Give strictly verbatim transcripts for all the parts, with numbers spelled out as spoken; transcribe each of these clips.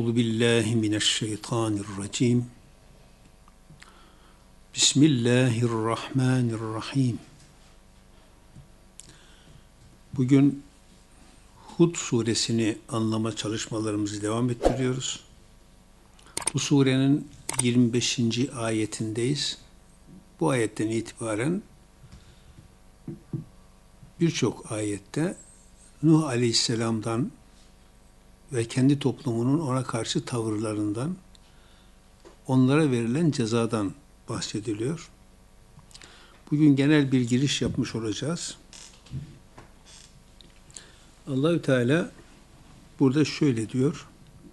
Euzu billahi mineşşeytanirracim. Bismillahirrahmanirrahim. Bugün Hud suresini anlama çalışmalarımızı devam ettiriyoruz. Bu surenin yirmi beşinci ayetindeyiz. Bu ayetten itibaren birçok ayette Nuh Aleyhisselam'dan ve kendi toplumunun ona karşı tavırlarından, onlara verilen cezadan bahsediliyor. Bugün genel bir giriş yapmış olacağız. Allahü Teala burada şöyle diyor: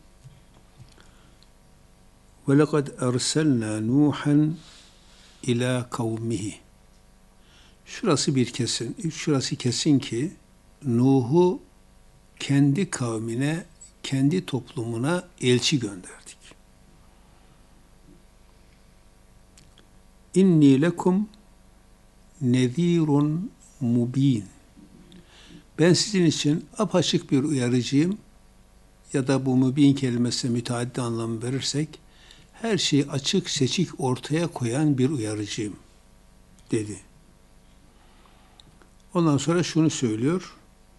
"Ve lekad erselna Nuhan ila kavmihi." Şurası bir kesin, şurası kesin ki Nuh'u kendi kavmine, kendi toplumuna elçi gönderdik. İnni lekum nezirun mubin. Ben sizin için apaçık bir uyarıcıyım, ya da bu mübin kelimesine müteaddi anlamı verirsek, her şeyi açık seçik ortaya koyan bir uyarıcıyım dedi. Ondan sonra şunu söylüyor: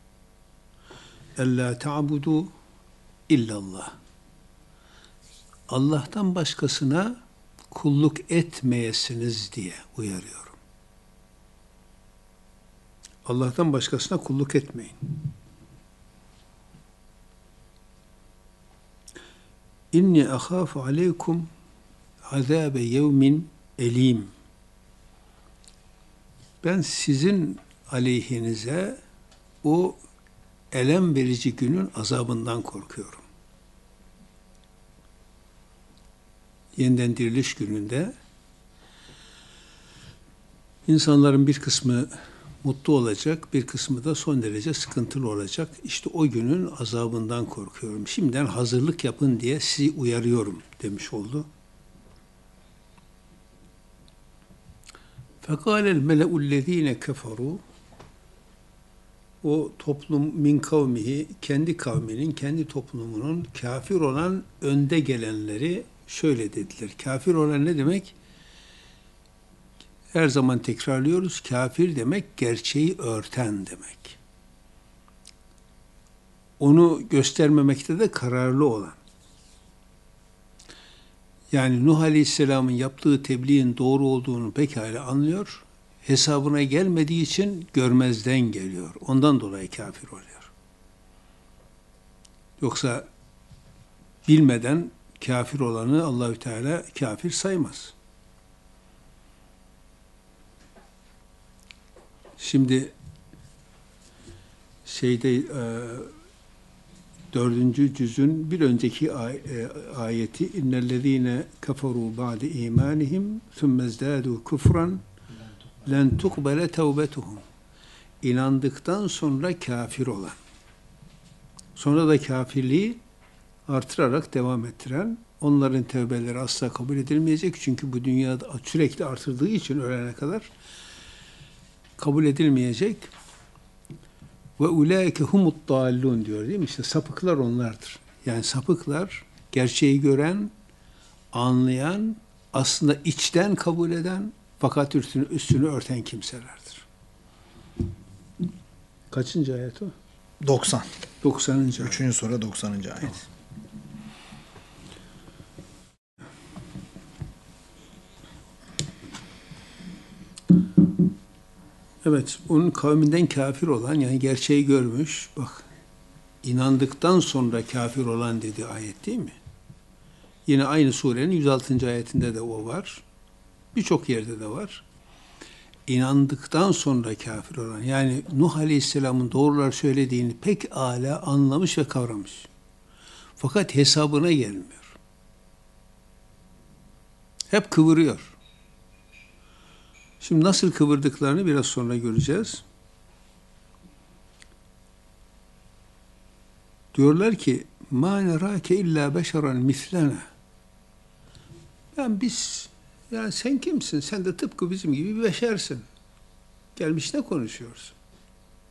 Ellâ ta'budu illallah. Allah'tan başkasına kulluk etmeyesiniz diye uyarıyorum. Allah'tan başkasına kulluk etmeyin. İnni ahâfu aleykum azâbe yevmin elim. Ben sizin aleyhinize o elem verici günün azabından korkuyorum. Yeniden diriliş gününde insanların bir kısmı mutlu olacak, bir kısmı da son derece sıkıntılı olacak. İşte o günün azabından korkuyorum. Şimdiden hazırlık yapın diye sizi uyarıyorum demiş oldu. فَقَالَ الْمَلَأُ الَّذ۪ينَ كَفَرُوا. O toplum min kavmihi, kendi kavminin, kendi toplumunun kafir olan önde gelenleri şöyle dediler. Kafir olan ne demek? Her zaman tekrarlıyoruz. Kafir demek gerçeği örten demek. Onu göstermemekte de kararlı olan. Yani Nuh Aleyhisselam'ın yaptığı tebliğin doğru olduğunu pekala anlıyor. Hesabına gelmediği için görmezden geliyor. Ondan dolayı kafir oluyor. Yoksa bilmeden kafir olanı Allahü Teala kafir saymaz. Şimdi şeyde e, dördüncü cüzün bir önceki ay, e, ayeti innellezîne keferû ba'de imanihim thummezdâdû kufran len tukbele tevbetuhum. İnandıktan sonra kafir olan, sonra da kafirliği artırarak devam ettiren, onların tevbeleri asla kabul edilmeyecek. Çünkü bu dünyada sürekli artırdığı için ölene kadar kabul edilmeyecek. Ve ulaike humut dallun diyor, değil mi? İşte sapıklar onlardır. Yani sapıklar gerçeği gören, anlayan, aslında içten kabul eden, fakat üstünü, üstünü örten kimselerdir. Kaçıncı ayet o? doksan. doksanıncı ayet. Üçüncü sure doksanıncı ayet. Tamam. Evet, onun kavminden kafir olan, yani gerçeği görmüş, bak, inandıktan sonra kafir olan dedi ayet, değil mi? Yine aynı surenin yüz altıncı ayetinde de o var. Birçok yerde de var. İnandıktan sonra kafir olan, yani Nuh Aleyhisselam'ın doğrular söylediğini pek âlâ anlamış ve kavramış. Fakat hesabına gelmiyor. Hep kıvırıyor. Şimdi nasıl kıvırdıklarını biraz sonra göreceğiz. Diyorlar ki مَا نَرَاكَ اِلَّا بَشَرًا مِثْلَنَا. Yani biz, yani sen kimsin? Sen de tıpkı bizim gibi bir beşersin. Gelmiş ne konuşuyorsun?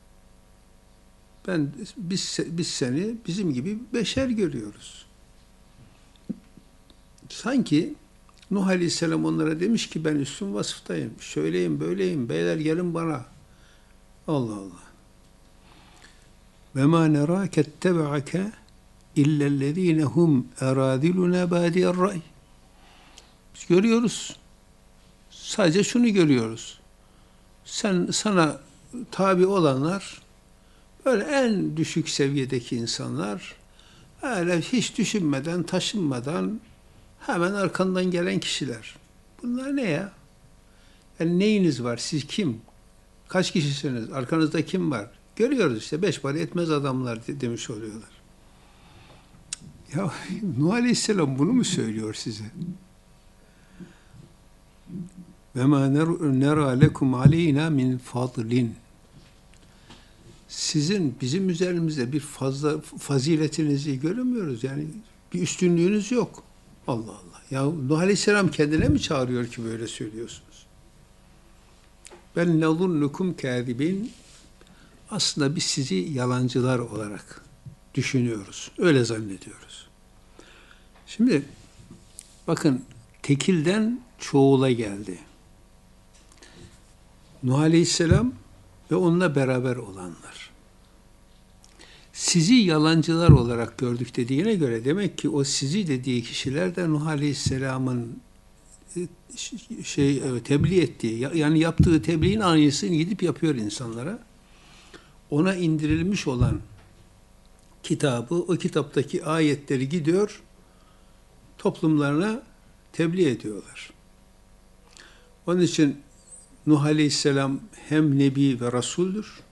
Ben, biz, biz seni bizim gibi beşer görüyoruz. Sanki Nuh Aleyhisselam onlara demiş ki ben üstün vasıftayım. Şöyleyim, böyleyim. Beyler gelin bana. Allah Allah. Ve ma nerâke ettebe'ake illellezîne hum eradiluna bâdiyer ray. Biz görüyoruz. Sadece şunu görüyoruz. Sen sana tabi olanlar böyle en düşük seviyedeki insanlar, öyle hiç düşünmeden, taşınmadan hemen arkandan gelen kişiler. Bunlar ne ya? Yani neyiniz var? Siz kim? Kaç kişisiniz? Arkanızda kim var? Görüyoruz işte. Beş para etmez adamlar de, demiş oluyorlar. Ya Nuh Aleyhisselam bunu mu söylüyor size? Ve ma nera lekum aleyna min fadlin. Sizin bizim üzerimizde bir fazla faziletinizi göremiyoruz. Yani bir üstünlüğünüz yok. Allah Allah. Ya Nuh Aleyhisselam kendine mi çağırıyor ki böyle söylüyorsunuz? Ben nezunnukum kâzibin. Aslında biz sizi yalancılar olarak düşünüyoruz. Öyle zannediyoruz. Şimdi bakın tekilden çoğula geldi. Nuh Aleyhisselam ve onunla beraber olanlar. Sizi yalancılar olarak gördük dediğine göre demek ki o sizi dediği kişiler de Nuh Aleyhisselam'ın şey tebliğ ettiği, yani yaptığı tebliğin aynısını gidip yapıyor insanlara. Ona indirilmiş olan kitabı, o kitaptaki ayetleri gidiyor, toplumlarına tebliğ ediyorlar. Onun için Nuh Aleyhisselam hem Nebi ve Resul'dür.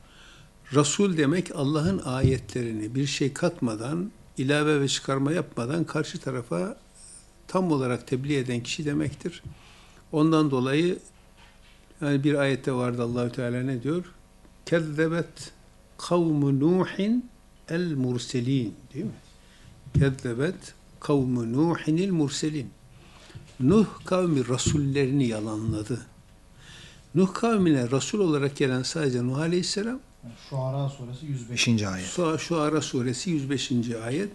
Resul demek Allah'ın ayetlerini bir şey katmadan, ilave ve çıkarma yapmadan karşı tarafa tam olarak tebliğ eden kişi demektir. Ondan dolayı yani bir ayette vardı, Allahü Teala ne diyor? Kezzebet kavmu Nuhin el murselin, değil mi? Kezzebet kavmu Nuhin el murselin. Nuh kavmi rasullerini yalanladı. Nuh kavmine Resul olarak gelen sadece Nuh Aleyhisselam. Şuara suresi yüz beşinci ayet. Şuara suresi yüz beşinci ayet.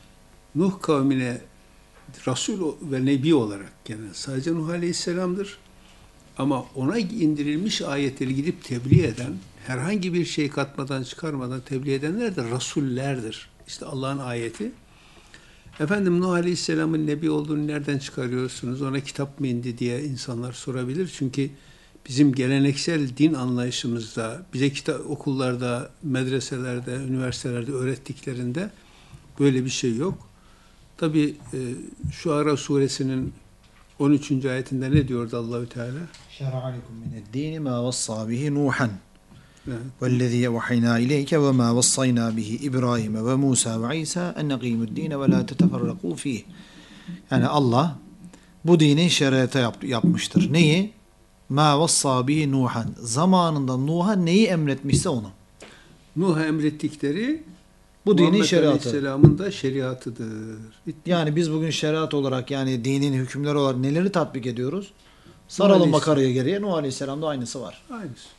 Nuh kavmine Resul ve Nebi olarak gelen sadece Nuh Aleyhisselam'dır. Ama ona indirilmiş ayetleri gidip tebliğ eden, herhangi bir şey katmadan çıkarmadan tebliğ edenler de Resullerdir. İşte Allah'ın ayeti. Efendim Nuh Aleyhisselam'ın Nebi olduğunu nereden çıkarıyorsunuz? Ona kitap mı indi diye insanlar sorabilir. Çünkü bizim geleneksel din anlayışımızda, bize kitap, okullarda, medreselerde, üniversitelerde öğrettiklerinde böyle bir şey yok. Tabi e, Şuara suresinin on üçüncü ayetinde ne diyordu Allahü Teala? Şer'a alekum mined-dîni mâ vassâ bihi Nuhan vellezî evhaynâ ileyke ve mâ vassaynâ bihi İbrahim ve Musa ve İsa en nekîmu'd-dîne ve lâ teteferrakû fîh. Yani Allah bu dini şeriata yap, yapmıştır. Neyi? Mâ vassâ bihi Nuhan. Zamanında Nuh'a neyi emretmişse onu. Nuh'a emrettikleri bu dinin Muhammed şeriatı. Aleyhisselam'ın da şeriatıdır. Bitti. Yani biz bugün şeriat olarak, yani dinin hükümleri olarak neleri tatbik ediyoruz? Saralım makaraya geriye. Nuh Aleyhisselam'da aynısı var. Aynısı.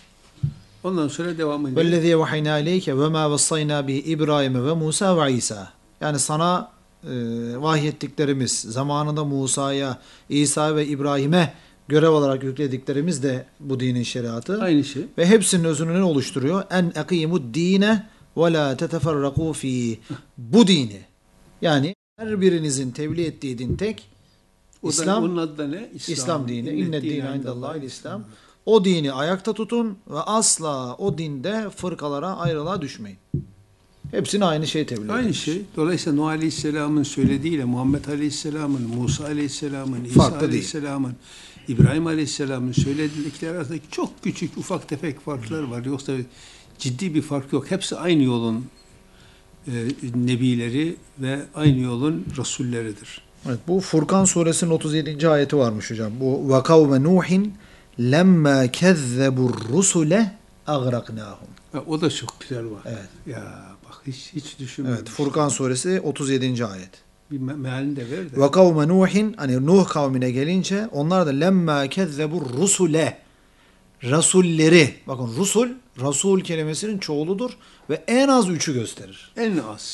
Ondan sonra devam ediyor. وَالَّذِي وَحَيْنَا اِلَيْكَ وَمَا وَصَّيْنَا بِهِ İbrahim ve Musa ve İsa. Yani sana e, vahyettiklerimiz, zamanında Musa'ya, İsa ve İbrahim'e görev olarak yüklediklerimiz de bu dinin şeriatı. Aynı şey. Ve hepsinin özünü ne oluşturuyor? En ekîmud dîne ve lâ teteferrakû fî. Bu dini. Yani her birinizin tebliğ ettiği din tek. O İslam. Da, onun adı da ne? İslam, İslam dini. İnne dîne indallâhil İslam. İslam. O dini ayakta tutun ve asla o dinde fırkalara, ayrılığa düşmeyin. Hepsine aynı şey tebliğ ediyor. Aynı şey. Dolayısıyla Nuh Aleyhisselam'ın söylediğiyle Muhammed Aleyhisselam'ın, Musa Aleyhisselam'ın, İsa Farklı Aleyhisselam'ın, İbrahim Aleyhisselam'ın söyledikleri arasındaki çok küçük, ufak tefek farklar var. Yoksa ciddi bir fark yok. Hepsi aynı yolun e, nebileri ve aynı yolun rasulleridir. Evet, bu Furkan suresinin otuz yedinci ayeti varmış hocam. Bu ve kavme Nuhin lemma kezzebur rusule agraqnahum. O da çok güzel var. Evet. Ya bak hiç hiç düşünmedim. Evet, Furkan suresi otuz yedinci ayet. Bir me mealini de ver de. Ve kavme Nuhin, hani Nuh kavmine gelince onlar da lemma kezzebur rusule, rasulleri. Bakın rusul, rasul kelimesinin çoğuludur ve en az üçü gösterir. En az.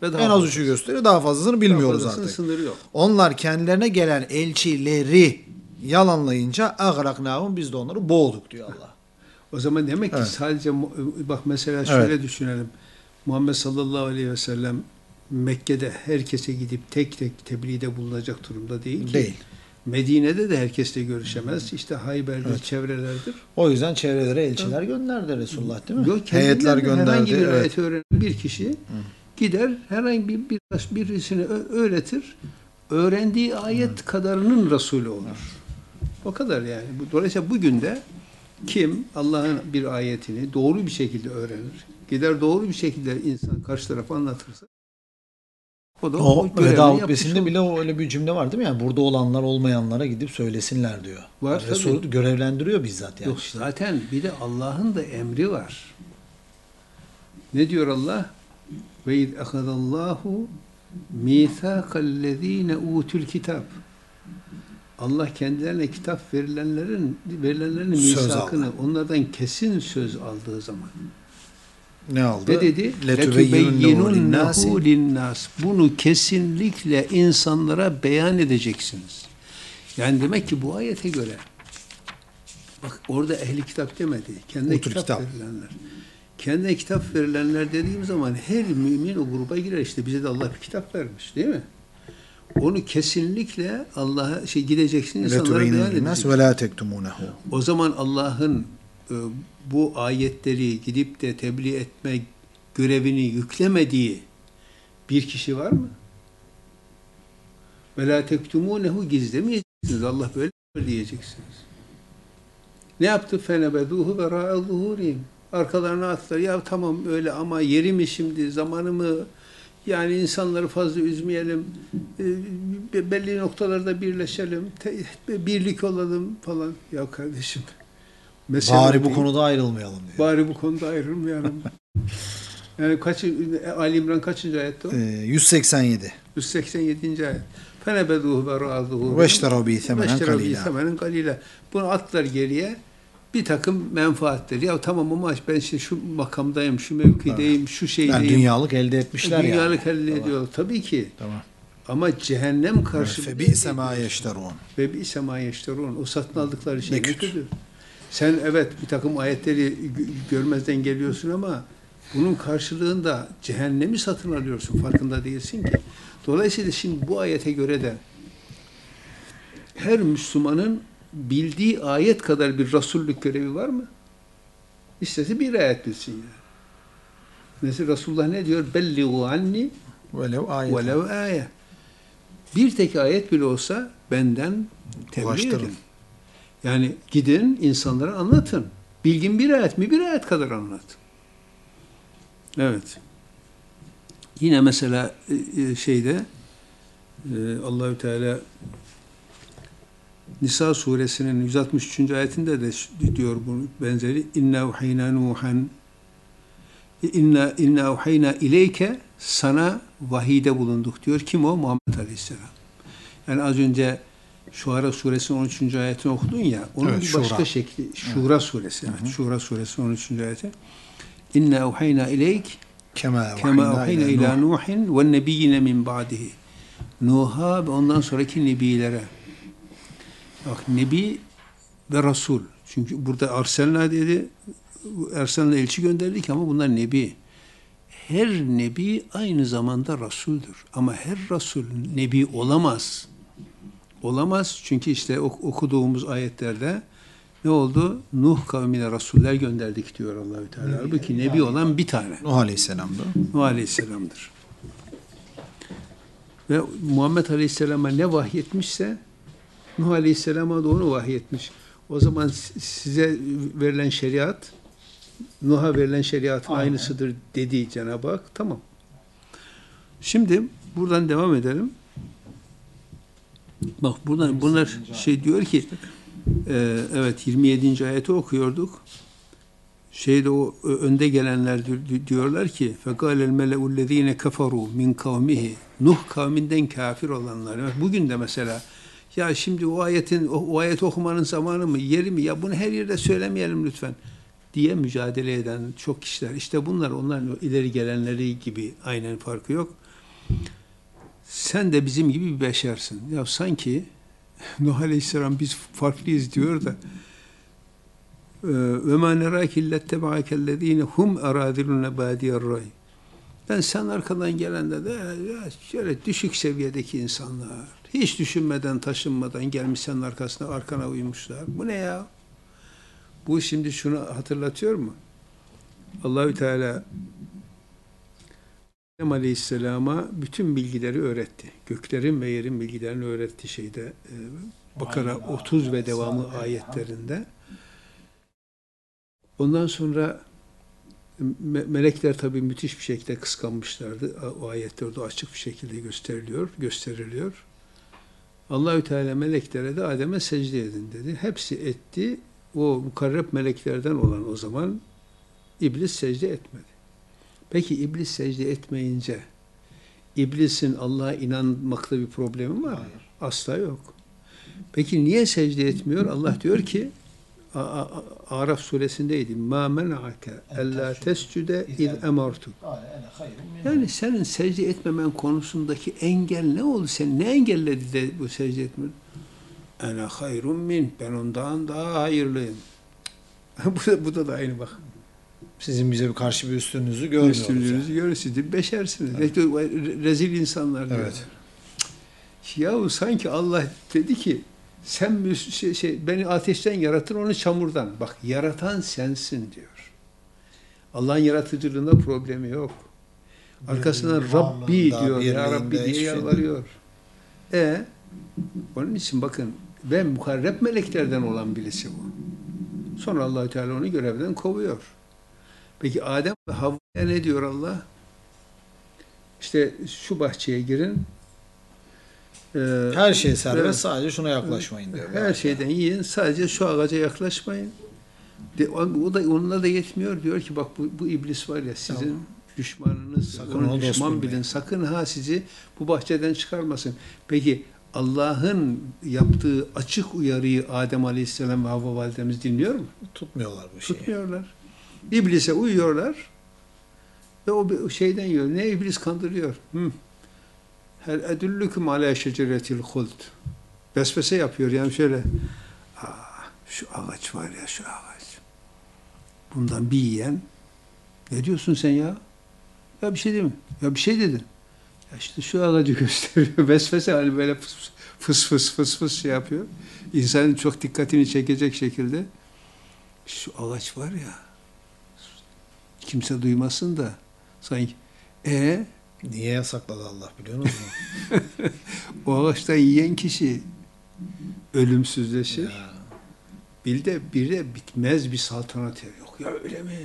Ve daha en az fazlası. üçü gösteriyor. Daha fazlasını bilmiyoruz Daha fazlasının artık. sınırı yok. Onlar kendilerine gelen elçileri yalanlayınca agraknahum, biz de onları boğduk diyor Allah. O zaman demek ki Evet. sadece bak mesela şöyle Evet. düşünelim. Muhammed sallallahu aleyhi ve sellem Mekke'de herkese gidip tek tek tebliğde bulunacak durumda değil ki. Değil. Medine'de de herkesle görüşemez. İşte Hayber'dir, Evet. çevrelerdir. O yüzden çevrelere elçiler gönderdi Resulullah, değil mi? Yok, Heyetler kendinden gönderdi. herhangi bir Evet. ayeti öğrenen bir kişi gider herhangi bir, bir birisini ö- öğretir. Öğrendiği ayet kadarının Resulü olur. O kadar yani. Bu- Dolayısıyla bugün de kim Allah'ın bir ayetini doğru bir şekilde öğrenir, gider doğru bir şekilde insan karşı tarafa anlatırsa o da o, O görevini veda yapmış hutbesinde olur. bile o öyle bir cümle var değil mi? Yani burada olanlar olmayanlara gidip söylesinler diyor. Var Yani Resul tabii. görevlendiriyor bizzat yani. Yok, zaten bir de Allah'ın da emri var. Ne diyor Allah? Ve iz ahadallahu mîthâkallezîne ûtül kitâb. Allah kendilerine kitap verilenlerin verilenlerin Söz misakını aldı. onlardan kesin söz aldığı zaman. Ne aldı? Ne dedi? لَتُبَيِّنُنَّهُ لِلنَّاسِ لَتُبَيِّنُنَّهُ لِلنَّاسِ. Bunu kesinlikle insanlara beyan edeceksiniz. Yani demek ki bu ayete göre, bak orada ehli kitap demedi. Kendine Utul kitap, kitap. verilenler. Kendine kitap verilenler dediğim zaman her mümin o gruba girer. İşte bize de Allah bir kitap vermiş, değil mi? Onu kesinlikle Allah'a şey gideceksin, insanlara beyan لَتُبَيِّنُنَّ لِلنَّاسِ edeceksin. وَلَا تَكْتُمُونَهُ. O zaman Allah'ın e, bu ayetleri gidip de tebliğ etme görevini yüklemediği bir kişi var mı? Ve la tektumunehu, gizlemeyeceksiniz. Allah böyle diyeceksiniz. Ne yaptı? Fenebeduhu ve ra'a zuhurihim. Arkalarına attılar. Ya tamam öyle ama yeri mi şimdi, zamanı mı? Yani insanları fazla üzmeyelim. E, belli noktalarda birleşelim. Te, birlik olalım falan. Ya kardeşim. Mesele Bari o bu değil. konuda ayrılmayalım diyor. Bari bu konuda ayrılmayalım. Yani kaç, Ali İmran kaçıncı ayette o? Ee, yüz seksen yedi. yüz seksen yedinci ayet. Fenebeduhu ve ra'aduhu. Veşterav bihi semenen Veşterav bihi kalila. semenen kalila. Bunu attılar geriye. Bir takım menfaatleri. Ya tamam ama ben işte şu makamdayım, şu mevkideyim, şu şeydeyim. Yani dünyalık elde etmişler yani. Dünyalık elde ediyorlar. Tabii ki. Tamam. Ama cehennem karşılığı. فَبِئْسَ مَا يَشْتَرُونَ. Ve bir sema yeşterun. O satın aldıkları şey Ne ne kötü. kötü. Sen evet bir takım ayetleri gö- görmezden geliyorsun ama bunun karşılığında cehennemi satın alıyorsun. Farkında değilsin ki. Dolayısıyla şimdi bu ayete göre de her Müslümanın bildiği ayet kadar bir rasullük görevi var mı? İstese bir ayet bilsin yani. Mesela Resulullah ne diyor? Belliğu anni Velev ayet. velev ayet. Bir tek ayet bile olsa benden tebliğ Ulaştırın. edin. Yani gidin insanlara anlatın. Bilgin bir ayet mi? Bir ayet kadar anlat. Evet. Yine mesela e, şeyde e, Allahü Teala Nisa suresinin yüz altmış üçüncü ayetinde de diyor bunu benzeri. İnna uhayna nuhan inna inna uhayna ileyke, sana vahide bulunduk diyor. Kim o? Muhammed Aleyhisselam. Yani az önce Şuara suresinin on üçüncü ayetini okudun ya, onun Evet, bir başka Şura. şekli. Şura suresi. Evet, Şura suresinin on üçüncü ayeti. İnna uhayna ileyk Kema kema uhayna uhayna ila ila Nuh. Nuhin ve nebiyyine min ba'dihi. Nuh'a ve ondan sonraki nebilere. Bak, nebi ve rasul. Çünkü burada arselna dedi, Ersen'le elçi gönderdik ama bunlar nebi. Her nebi aynı zamanda rasuldür. Ama her rasul nebi olamaz. Olamaz çünkü işte okuduğumuz ayetlerde ne oldu? Nuh kavmine rasuller gönderdik diyor Allahü Teala. Halbuki nebi olan bir tane. Nuh Aleyhisselam'da. Nuh Aleyhisselam'dır. Ve Muhammed Aleyhisselam'a ne vahyetmişse Nuh Aleyhisselam'a da onu vahyetmiş. O zaman size verilen şeriat Nuh'a verilen şeriatın Aynen. aynısıdır dedi Cenab-ı Hak. Tamam. Şimdi buradan devam edelim. Bak buradan bunlar şey diyor ki e, evet yirmi yedinci ayeti okuyorduk. Şeyde o önde gelenler diyorlar ki فَقَالَ الْمَلَأُ الَّذ۪ينَ كَفَرُوا مِنْ قَوْمِهِ Nuh kavminden kafir olanlar. Bugün de mesela ya şimdi o ayetin o, o ayet okumanın zamanı mı, yeri mi? Ya bunu her yerde söylemeyelim lütfen diye mücadele eden çok kişiler. İşte bunlar onların ileri gelenleri gibi, aynen farkı yok. sen de bizim gibi bir beşersin. Ya sanki Nuh Aleyhisselam biz farklıyız diyor da ve mâ nerâke illettebaakellezîne hum erâdilûne bâdiyar ray. Ben sen arkadan gelende de ya şöyle düşük seviyedeki insanlar, hiç düşünmeden, taşınmadan gelmiş senin arkasına, arkana uymuşlar. Bu ne ya? Bu şimdi şunu hatırlatıyor mu? Allahü Teala Adem Aleyhisselam'a bütün bilgileri öğretti. Göklerin ve yerin bilgilerini öğretti şeyde. E, Bakara otuz ve devamı ayetlerinde. Ondan sonra me melekler tabii müthiş bir şekilde kıskanmışlardı. O ayette orada açık bir şekilde gösteriliyor, gösteriliyor. Allahü Teala meleklere de Adem'e secde edin dedi. Hepsi etti. O mukarreb meleklerden olan o zaman İblis secde etmedi. Peki İblis secde etmeyince İblisin Allah'a inanmakta bir problemi var mı? Hayır. Asla yok. Peki niye secde etmiyor? Allah diyor ki Araf suresindeydi. Ma men'ake ella tescude iz emartu. Yani senin secde etmemen konusundaki engel ne oldu? Sen ne engelledi de bu secde etmedin? Ene hayrun min. Ben ondan daha hayırlıyım. bu, da, bu da da aynı bak. Sizin bize bir karşı bir üstünlüğünüzü görmüyoruz. Üstünlüğünüzü yani. görüyorsunuz. Siz beşersiniz. Evet. Rezil insanlar diyor. Evet. Yahu sanki Allah dedi ki sen şey, şey, beni ateşten yaratın, onu çamurdan. Bak yaratan sensin diyor. Allah'ın yaratıcılığında problemi yok. Arkasından Rabbi diyor. Ya Rabbi diye yalvarıyor. E onun için bakın ve mukarreb meleklerden olan birisi bu. Sonra Allah-u Teala onu görevden kovuyor. Peki Adem ve Havva'ya ne diyor Allah? İşte şu bahçeye girin. E, her şey serbest, evet, sadece şuna yaklaşmayın diyor. Her şeyden yiyin, sadece şu ağaca yaklaşmayın. De, o da onunla da yetmiyor. Diyor ki bak bu, bu iblis var ya sizin tamam. düşmanınız. Sakın onu düşman bilin. Sakın ha sizi bu bahçeden çıkarmasın. Peki Allah'ın yaptığı açık uyarıyı Adem Aleyhisselam ve Havva validemiz dinliyor mu? Tutmuyorlar bu şeyi. Tutmuyorlar. İblise uyuyorlar ve o şeyden yiyor. Ne iblis kandırıyor? Hı. Hel edüllüküm alâ şeceretil huld. Vesvese yapıyor yani şöyle. Aa, şu ağaç var ya şu ağaç. Bundan bir yiyen. Ne diyorsun sen ya? Ya bir şey değil mi? Ya bir şey dedin. Ya işte şu ağacı gösteriyor. Vesvese hani böyle fıs fıs fıs fıs, fıs şey yapıyor. İnsanın çok dikkatini çekecek şekilde. Şu ağaç var ya. Kimse duymasın da. Sanki. E niye yasakladı Allah biliyor musun? O ağaçtan yiyen kişi ölümsüzleşir. Ya. Bir de bir de bitmez bir saltanat yok ya öyle mi?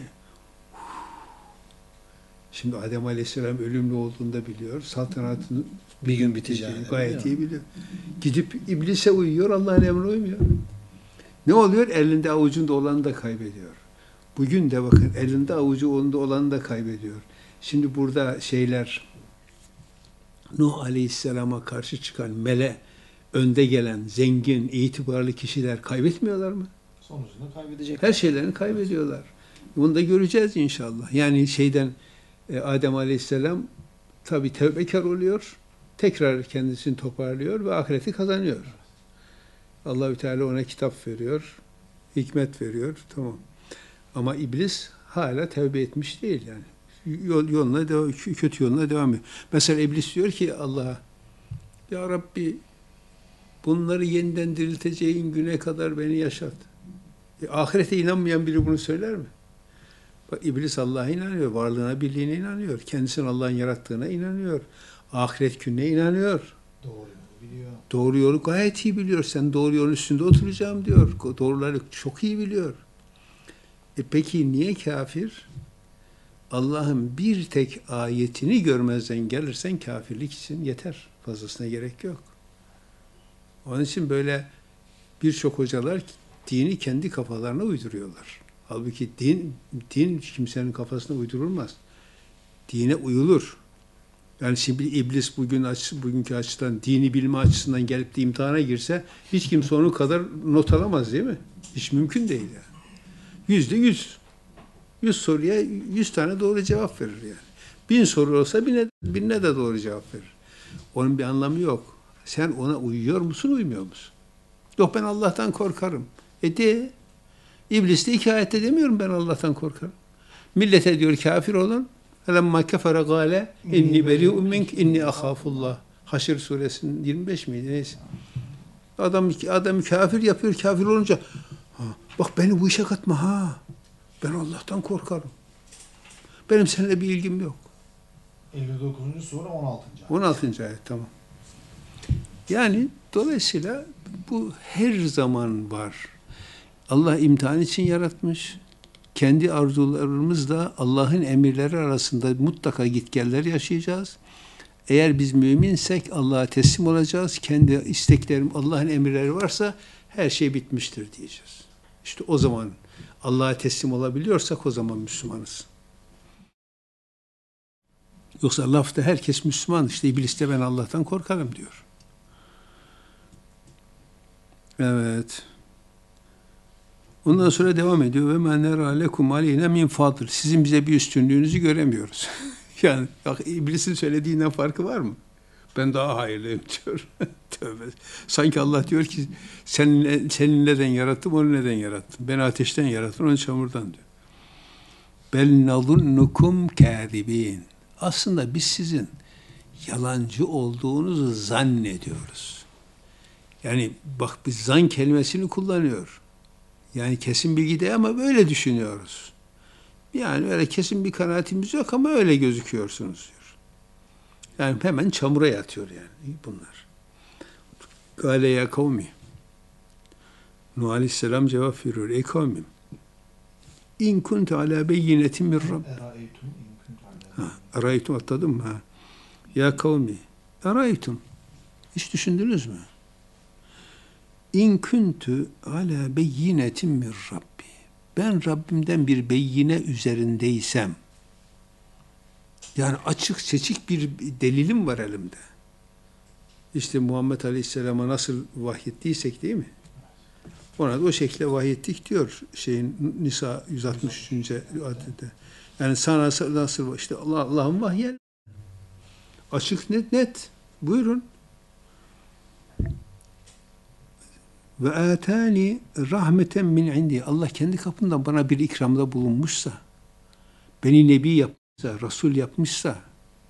Şimdi Adem Aleyhisselam ölümlü olduğunu da biliyor. Saltanatın bir gün biteceğini gayet iyi biliyor. Gidip iblise uyuyor, Allah'ın emrine uymuyor. Ne oluyor? Elinde avucunda olanı da kaybediyor. Bugün de bakın elinde avucu onda olanı da kaybediyor. Şimdi burada şeyler Nuh Aleyhisselam'a karşı çıkan mele, önde gelen, zengin, itibarlı kişiler kaybetmiyorlar mı? Sonucunda kaybedecek. Her şeylerini kaybediyorlar. Bunu da göreceğiz inşallah. Yani şeyden Adem Aleyhisselam tabi tevbekar oluyor, tekrar kendisini toparlıyor ve ahireti kazanıyor. Allahü Teala ona kitap veriyor, hikmet veriyor, tamam. Ama iblis hala tevbe etmiş değil yani. Yol, yoluna devam, kötü yoluna devam ediyor. Mesela iblis diyor ki Allah'a, ya Rabbi bunları yeniden dirilteceğin güne kadar beni yaşat. E, ahirete inanmayan biri bunu söyler mi? Bak, İblis Allah'a inanıyor, varlığına, birliğine inanıyor. Kendisinin Allah'ın yarattığına inanıyor. Ahiret gününe inanıyor. Doğru yolu biliyor. Doğru yolu gayet iyi biliyor. Sen doğru yolun üstünde oturacağım diyor. Doğruları çok iyi biliyor. E peki niye kafir? Allah'ın bir tek ayetini görmezden gelirsen kafirlik için yeter. Fazlasına gerek yok. Onun için böyle birçok hocalar dini kendi kafalarına uyduruyorlar. Halbuki din, din kimsenin kafasına uydurulmaz. Dine uyulur. Yani şimdi iblis bugün aç, bugünkü açıdan, dini bilme açısından gelip de imtihana girse hiç kimse onun kadar not alamaz değil mi? Hiç mümkün değil yani. Yüzde yüz. Yüz soruya yüz tane doğru cevap verir yani. Bin soru olsa birine, birine de doğru cevap verir. Onun bir anlamı yok. Sen ona uyuyor musun, uymuyor musun? Yok ben Allah'tan korkarım. E de, İblis de iki ayette demiyorum ben Allah'tan korkarım. Millete diyor kafir olun. Felemma kefere gâle inni beri'un mink inni ahafullah. Haşr suresinin yirmi beş miydi neyse. Adam adam kafir yapıyor, kafir olunca ha, bak beni bu işe katma ha. Ben Allah'tan korkarım. Benim seninle bir ilgim yok. elli dokuzuncu sure on altıncı ayet. on altıncı ayet tamam. Yani dolayısıyla bu her zaman var. Allah imtihan için yaratmış. Kendi arzularımızla Allah'ın emirleri arasında mutlaka gitgeller yaşayacağız. Eğer biz müminsek Allah'a teslim olacağız. Kendi isteklerim, Allah'ın emirleri varsa her şey bitmiştir diyeceğiz. İşte o zaman Allah'a teslim olabiliyorsak o zaman Müslümanız. Yoksa lafta herkes Müslüman. İşte İblis de ben Allah'tan korkarım diyor. Evet. Ondan sonra devam ediyor. Ve men nera lekum aleyna min fadl. Sizin bize bir üstünlüğünüzü göremiyoruz. Yani bak İblis'in söylediğinden farkı var mı? Ben daha hayırlıyım diyor. Tövbe. Sanki Allah diyor ki senin, senin neden yarattım, onu neden yarattım? Ben ateşten yarattım, onu çamurdan diyor. Bel nazunnukum kâzibîn. Aslında biz sizin yalancı olduğunuzu zannediyoruz. Yani bak biz zan kelimesini kullanıyor. Yani kesin bilgi değil ama böyle düşünüyoruz. Yani öyle kesin bir kanaatimiz yok ama öyle gözüküyorsunuz diyor. Yani hemen çamura yatıyor yani bunlar. Gâle ya kavmi. Nuh Aleyhisselam cevap veriyor. Ey kavmim. İn kunte alâ beyyinetin min Rabb. Araytum atladım mı? Ha. Ya kavmi. Araytum. Hiç düşündünüz mü? İn kuntu alâ beyyinetin min Rabbi. Ben Rabbimden bir beyine üzerindeysem, yani açık seçik bir delilim var elimde. İşte Muhammed Aleyhisselam'a nasıl vahyettiysek değil mi? Ona da o şekilde vahyettik diyor şeyin Nisa yüz altmış üçüncü adette. Yani sana nasıl işte Allah Allah'ın vahyi açık net net. Buyurun. Ve atani rahmeten min indi. Allah kendi kapından bana bir ikramda bulunmuşsa, beni nebi yapmışsa, Resul yapmışsa,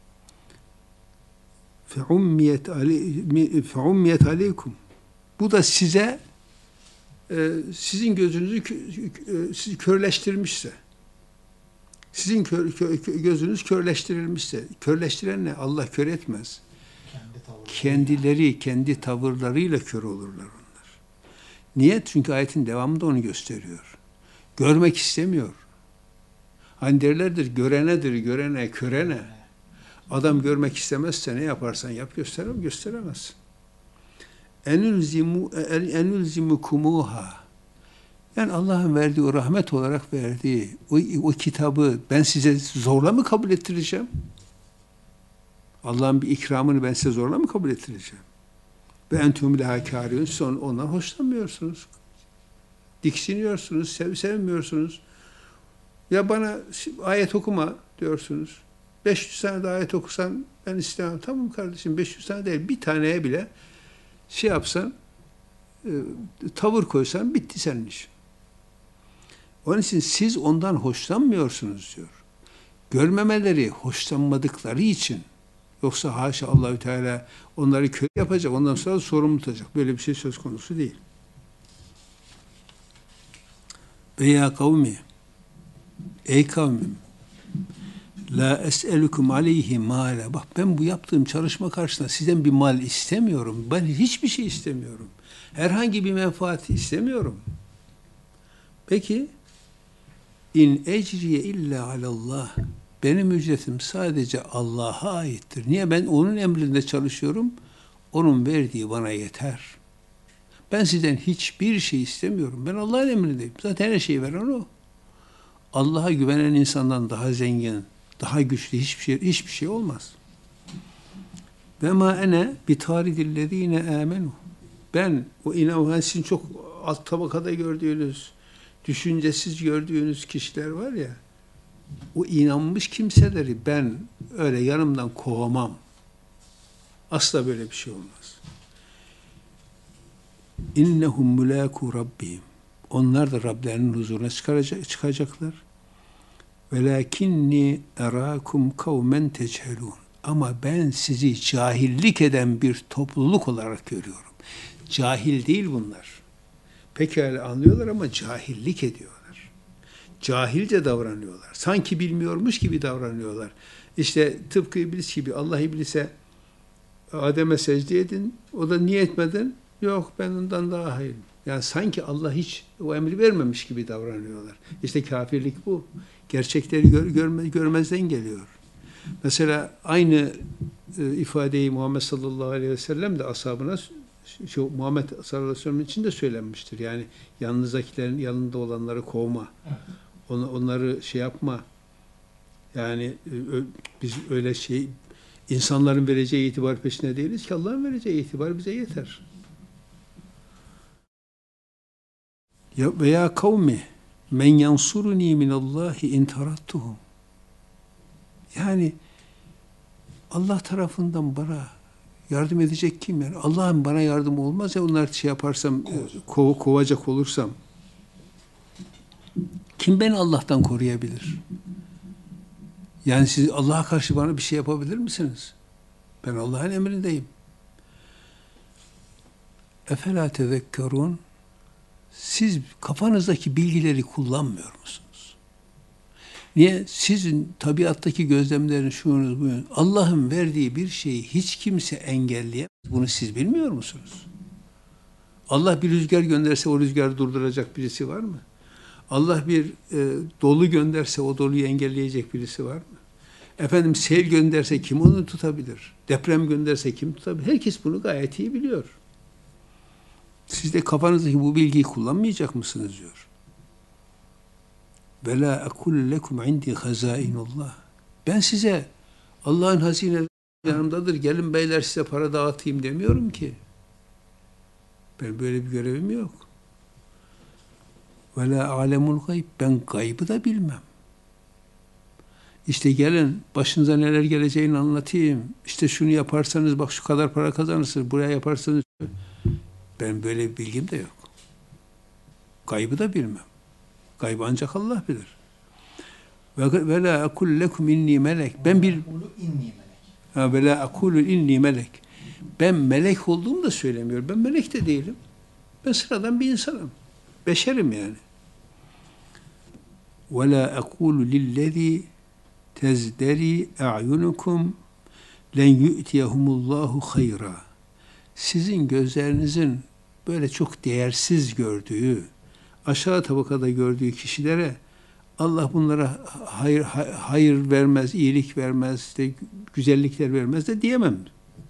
fe ummiyet aley, fe ummiyet aleykum. Bu da size e, sizin gözünüzü e, sizi körleştirmişse, sizin kör, kör, gözünüz körleştirilmişse, körleştiren ne? Allah kör etmez. Kendi Kendileri, kendi tavırlarıyla kör olurlar. Niye? Çünkü ayetin devamında onu gösteriyor. Görmek istemiyor. Hani derlerdir, görenedir, görene, körene. Adam görmek istemezse ne yaparsan yap, gösterem, gösteremezsin. Enülzimu, enülzimukumuha. Yani Allah'ın verdiği, o rahmet olarak verdiği o, o kitabı ben size zorla mı kabul ettireceğim? Allah'ın bir ikramını ben size zorla mı kabul ettireceğim? Ve entüm lâ kâriyûn. Siz ondan hoşlanmıyorsunuz. Diksiniyorsunuz, sev, sevmiyorsunuz. Ya bana ayet okuma diyorsunuz. beş yüz tane de ayet okusan ben istemem. Tamam kardeşim beş yüz tane değil. Bir taneye bile şey yapsan, e, tavır koysan bitti senin işin. Onun için siz ondan hoşlanmıyorsunuz diyor. Görmemeleri, hoşlanmadıkları için. Yoksa haşa Allahü Teala onları kötü yapacak, ondan sonra sorumlu tutacak. Böyle bir şey söz konusu değil. Veya kavmi, ey kavmim, la es'elukum aleyhi mâle. Bak ben bu yaptığım çalışma karşısında sizden bir mal istemiyorum. Ben hiçbir şey istemiyorum. Herhangi bir menfaati istemiyorum. Peki, in ecriye illa alallah. Benim ücretim sadece Allah'a aittir. Niye? Ben onun emrinde çalışıyorum. Onun verdiği bana yeter. Ben sizden hiçbir şey istemiyorum. Ben Allah'ın emrindeyim. Zaten her şeyi veren o. Allah'a güvenen insandan daha zengin, daha güçlü hiçbir şey hiçbir şey olmaz. Ve ma ene bitaridillezine amenu. Ben o inan sizin çok alt tabakada gördüğünüz, düşüncesiz gördüğünüz kişiler var ya, o inanmış kimseleri ben öyle yanımdan kovamam. Asla böyle bir şey olmaz. İnnehum mulâku rabbihim. Onlar da Rablerinin huzuruna çıkaracak, çıkacaklar. Velakinni erâkum kavmen teçhelûn. Ama ben sizi cahillik eden bir topluluk olarak görüyorum. Cahil değil bunlar. Pekala anlıyorlar ama cahillik ediyorlar. Cahilce davranıyorlar. Sanki bilmiyormuş gibi davranıyorlar. İşte tıpkı iblis gibi Allah iblise Adem'e secde edin. O da niye etmedin? Yok ben ondan daha hayırlıyım. Yani sanki Allah hiç o emri vermemiş gibi davranıyorlar. İşte kafirlik bu. Gerçekleri gör, görme, görmezden geliyor. Mesela aynı e, ifadeyi Muhammed sallallahu aleyhi ve sellem de ashabına şu Muhammed sallallahu aleyhi ve sellem için de söylenmiştir. Yani yanınızdakilerin yanında olanları kovma. On, onları şey yapma. Yani e, ö, biz öyle şey insanların vereceği itibar peşinde değiliz ki Allah'ın vereceği itibar bize yeter. Ya veya kavmi men yansuruni minallahi in tarattuhum. Yani Allah tarafından bana yardım edecek kim yani? Allah'ın bana yardımı olmaz ya onlar şey yaparsam, kov, kovacak olursam. Kim beni Allah'tan koruyabilir? Yani siz Allah'a karşı bana bir şey yapabilir misiniz? Ben Allah'ın emrindeyim. Efela tezekkerun. Siz kafanızdaki bilgileri kullanmıyor musunuz? Niye? Sizin tabiattaki gözlemlerin şunuz buyurun. Allah'ın verdiği bir şeyi hiç kimse engelleyemez. Bunu siz bilmiyor musunuz? Allah bir rüzgar gönderse o rüzgarı durduracak birisi var mı? Allah bir e, dolu gönderse o doluyu engelleyecek birisi var mı? Efendim sel gönderse kim onu tutabilir? Deprem gönderse kim tutabilir? Herkes bunu gayet iyi biliyor. Siz de kafanızdaki bu bilgiyi kullanmayacak mısınız diyor. Ve la ekul lekum indi hazainullah. Ben size Allah'ın hazineleri yanımdadır. Gelin beyler size para dağıtayım demiyorum ki. Ben böyle bir görevim yok. Ve la alemul gayb. Ben gaybı da bilmem. İşte gelin başınıza neler geleceğini anlatayım. İşte şunu yaparsanız bak şu kadar para kazanırsınız. Buraya yaparsanız ben böyle bir bilgim de yok. Gaybı da bilmem. Gaybı ancak Allah bilir. Ve ve la ekul lekum inni melek. Ben bir ha ve la ekulu inni melek. Ben melek olduğumu da söylemiyorum. Ben melek de değilim. Ben sıradan bir insanım. Beşerim yani. Ve la ekulu lillezî tezderi a'yunukum len yu'tiyehumullahu hayra. Sizin gözlerinizin böyle çok değersiz gördüğü, aşağı tabakada gördüğü kişilere Allah bunlara hayır, hayır vermez, iyilik vermez, de güzellikler vermez de diyemem.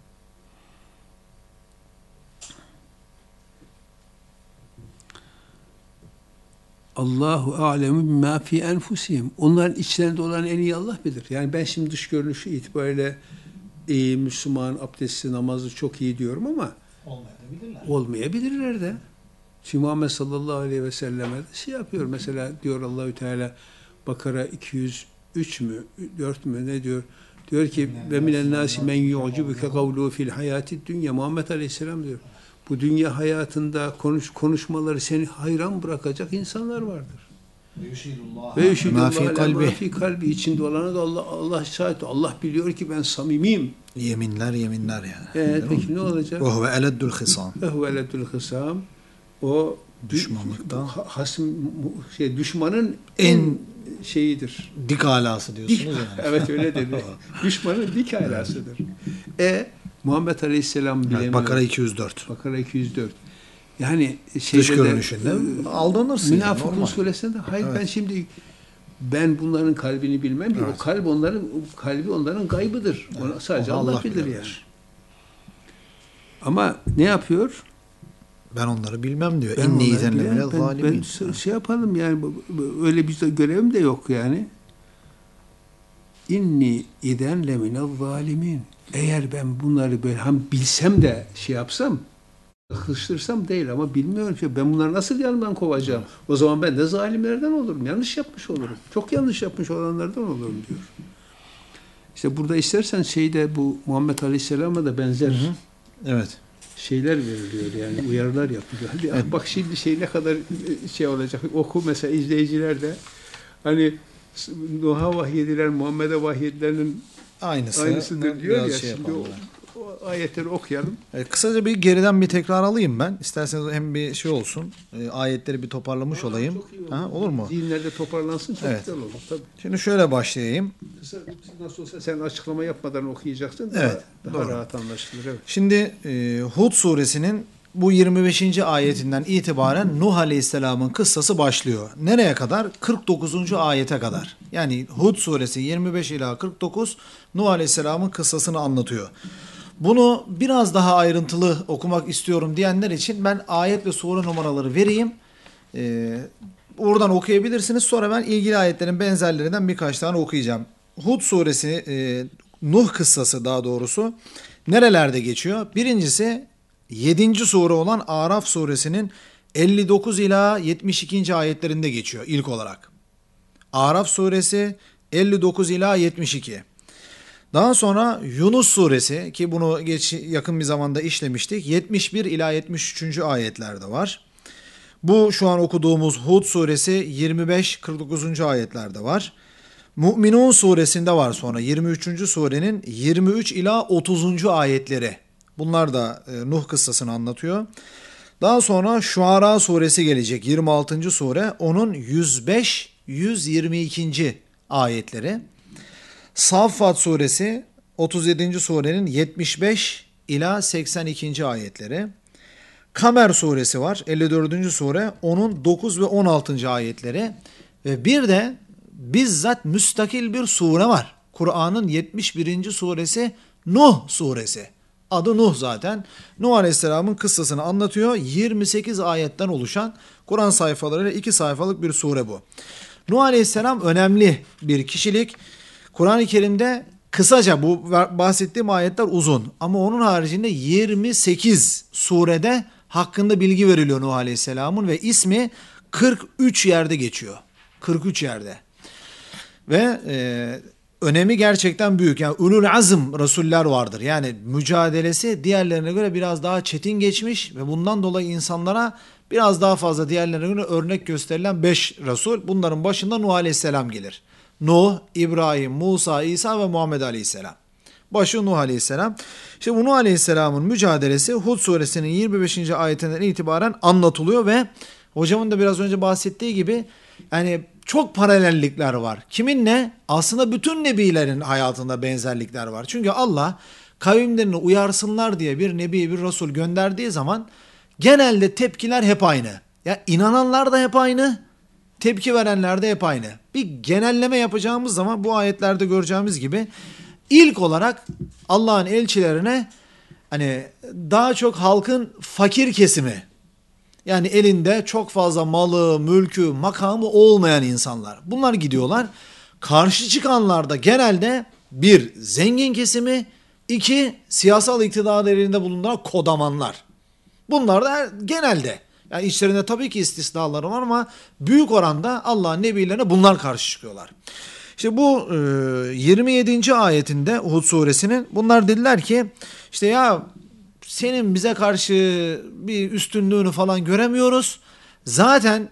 Allahu a'lemu bima fi enfusihim. Onların içlerinde olan en iyi Allah bilir. Yani ben şimdi dış görünüşü itibariyle iyi, Müslüman, abdestli, namazı çok iyi diyorum ama olmayabilirler. Olmayabilirler de. Şimdi Muhammed sallallahu aleyhi ve selleme şey yapıyor. Mesela diyor Allahü Teala Bakara iki yüz üç mü, dört mü ne diyor? Diyor ki ve minen nasi men yu'cibuke kavluhu fil hayatid dünya. Muhammed Aleyhisselam diyor. Bu dünya hayatında konuş konuşmaları seni hayran bırakacak insanlar vardır. Ve yuşidullah ma fi kalbi, içinde olanı da Allah Allah şahit. Allah biliyor ki ben samimiyim. Yeminler yeminler yani. Evet, peki ne olacak? Ve huve eleddül hisam. Ve huve eleddül hisam. O düşmanlıkta hasım şey düşmanın en, en şeyidir. Dik alası diyorsunuz dik, yani. Evet öyle dedi. Düşmanın dik alasıdır. E Muhammed Aleyhisselam bilemiyor. Evet, Bakara iki yüz dört. Bakara iki yüz dört. Yani şeyde dış görünüşünde e, aldanırsın. Münafıkun yani, suresinde hayır evet. Ben şimdi ben bunların kalbini bilmem ki. Evet. O kalp onların o kalbi onların gaybıdır. Evet. Ona sadece Allah, Allah bilir yani. Ama ne yapıyor? Ben onları bilmem diyor. İnni izenle minel zalimin. Ben şey yapalım yani öyle bir görevim de yok yani. İnni izenle minel zalimin. Eğer ben bunları böyle hem bilsem de şey yapsam Kıştırsam değil ama bilmiyorum ki ben bunları nasıl yanımdan kovacağım. O zaman ben de zalimlerden olurum. Yanlış yapmış olurum. Çok yanlış yapmış olanlardan olurum diyor. İşte burada istersen şeyde bu Muhammed Aleyhisselam'a da benzer Hı hı. Evet. şeyler veriliyor yani uyarılar yapılıyor. Hadi Evet. bak şimdi şey ne kadar şey olacak. Oku mesela izleyiciler de hani Nuh'a vahyedilen Muhammed'e vahyedilenin Aynısı. aynısıdır diyor Biraz ya. şey Şimdi o, yapalım. o ayetleri okuyalım. Evet, kısaca bir geriden bir tekrar alayım ben. İsterseniz hem bir şey olsun. E, ayetleri bir toparlamış Aa, olayım. çok iyi olur. Ha, olur mu? Zihinlerde toparlansın çok Evet. güzel olur. Tabii. Şimdi şöyle başlayayım. Kısa, nasıl olsa sen açıklama yapmadan okuyacaksın. Daha, Evet, daha doğru. rahat anlaşılır. Evet. Şimdi e, Hud suresinin bu yirmi beşinci ayetinden itibaren Nuh Aleyhisselam'ın kıssası başlıyor. Nereye kadar? kırk dokuzuncu ayete kadar. Yani Hud suresi yirmi beş ila kırk dokuz Nuh Aleyhisselam'ın kıssasını anlatıyor. Bunu biraz daha ayrıntılı okumak istiyorum diyenler için ben ayet ve sure numaraları vereyim. Ee, oradan okuyabilirsiniz. Sonra ben ilgili ayetlerin benzerlerinden birkaç tane okuyacağım. Hud suresi, e, Nuh kıssası daha doğrusu nerelerde geçiyor? Birincisi yedinci sure olan Araf suresinin elli dokuz ila yetmiş ikinci ayetlerinde geçiyor ilk olarak. Araf suresi elli dokuz ila yetmiş iki. Daha sonra Yunus suresi ki bunu geç, yakın bir zamanda işlemiştik. yetmiş bir ila yetmiş üçüncü ayetlerde var. Bu şu an okuduğumuz Hud suresi yirmi beş kırk dokuzuncu ayetlerde var. Mü'minun suresinde var sonra yirmi üçüncü surenin yirmi üç ila otuzuncu ayetleri. Bunlar da e, Nuh kıssasını anlatıyor. Daha sonra Şuara suresi gelecek yirmi altıncı sure. Onun yüz beş yüz yirmi ikinci ayetleri. Saffat suresi otuz yedinci surenin yetmiş beş ila seksen ikinci ayetleri. Kamer suresi var elli dördüncü sure onun dokuz ve on altıncı ayetleri ve bir de bizzat müstakil bir sure var. Kur'an'ın yetmiş birinci suresi Nuh suresi. Adı Nuh zaten. Nuh Aleyhisselam'ın kıssasını anlatıyor. yirmi sekiz ayetten oluşan Kur'an sayfalarıyla iki sayfalık bir sure bu. Nuh Aleyhisselam önemli bir kişilik. Kur'an-ı Kerim'de kısaca bu bahsettiğim ayetler uzun ama onun haricinde yirmi sekiz surede hakkında bilgi veriliyor Nuh Aleyhisselam'ın ve ismi kırk üç yerde geçiyor. kırk üç yerde. Ve e, önemi gerçekten büyük. Yani ulul azm Resuller vardır. Yani mücadelesi diğerlerine göre biraz daha çetin geçmiş ve bundan dolayı insanlara biraz daha fazla diğerlerine göre örnek gösterilen beş Resul. Bunların başında Nuh Aleyhisselam gelir. Nuh, İbrahim, Musa, İsa ve Muhammed Aleyhisselam. Başı Nuh Aleyhisselam. İşte bu Nuh Aleyhisselam'ın mücadelesi Hud suresinin yirmi beşinci ayetinden itibaren anlatılıyor ve hocamın da biraz önce bahsettiği gibi yani çok paralellikler var. Kiminle? Aslında bütün nebilerin hayatında benzerlikler var. Çünkü Allah kavimlerini uyarsınlar diye bir nebi, bir resul gönderdiği zaman genelde tepkiler hep aynı. Ya inananlar da hep aynı, tepki verenler de hep aynı. Bir genelleme yapacağımız zaman bu ayetlerde göreceğimiz gibi ilk olarak Allah'ın elçilerine hani daha çok halkın fakir kesimi, yani elinde çok fazla malı, mülkü, makamı olmayan insanlar. Bunlar gidiyorlar. Karşı çıkanlar da genelde bir zengin kesimi, iki siyasal iktidar elinde bulunan kodamanlar. Bunlar da genelde, yani içlerinde tabii ki istisnaları var ama büyük oranda Allah'ın nebilerine bunlar karşı çıkıyorlar. İşte bu e, yirmi yedinci ayetinde Hud suresinin bunlar dediler ki işte ya senin bize karşı bir üstünlüğünü falan göremiyoruz. Zaten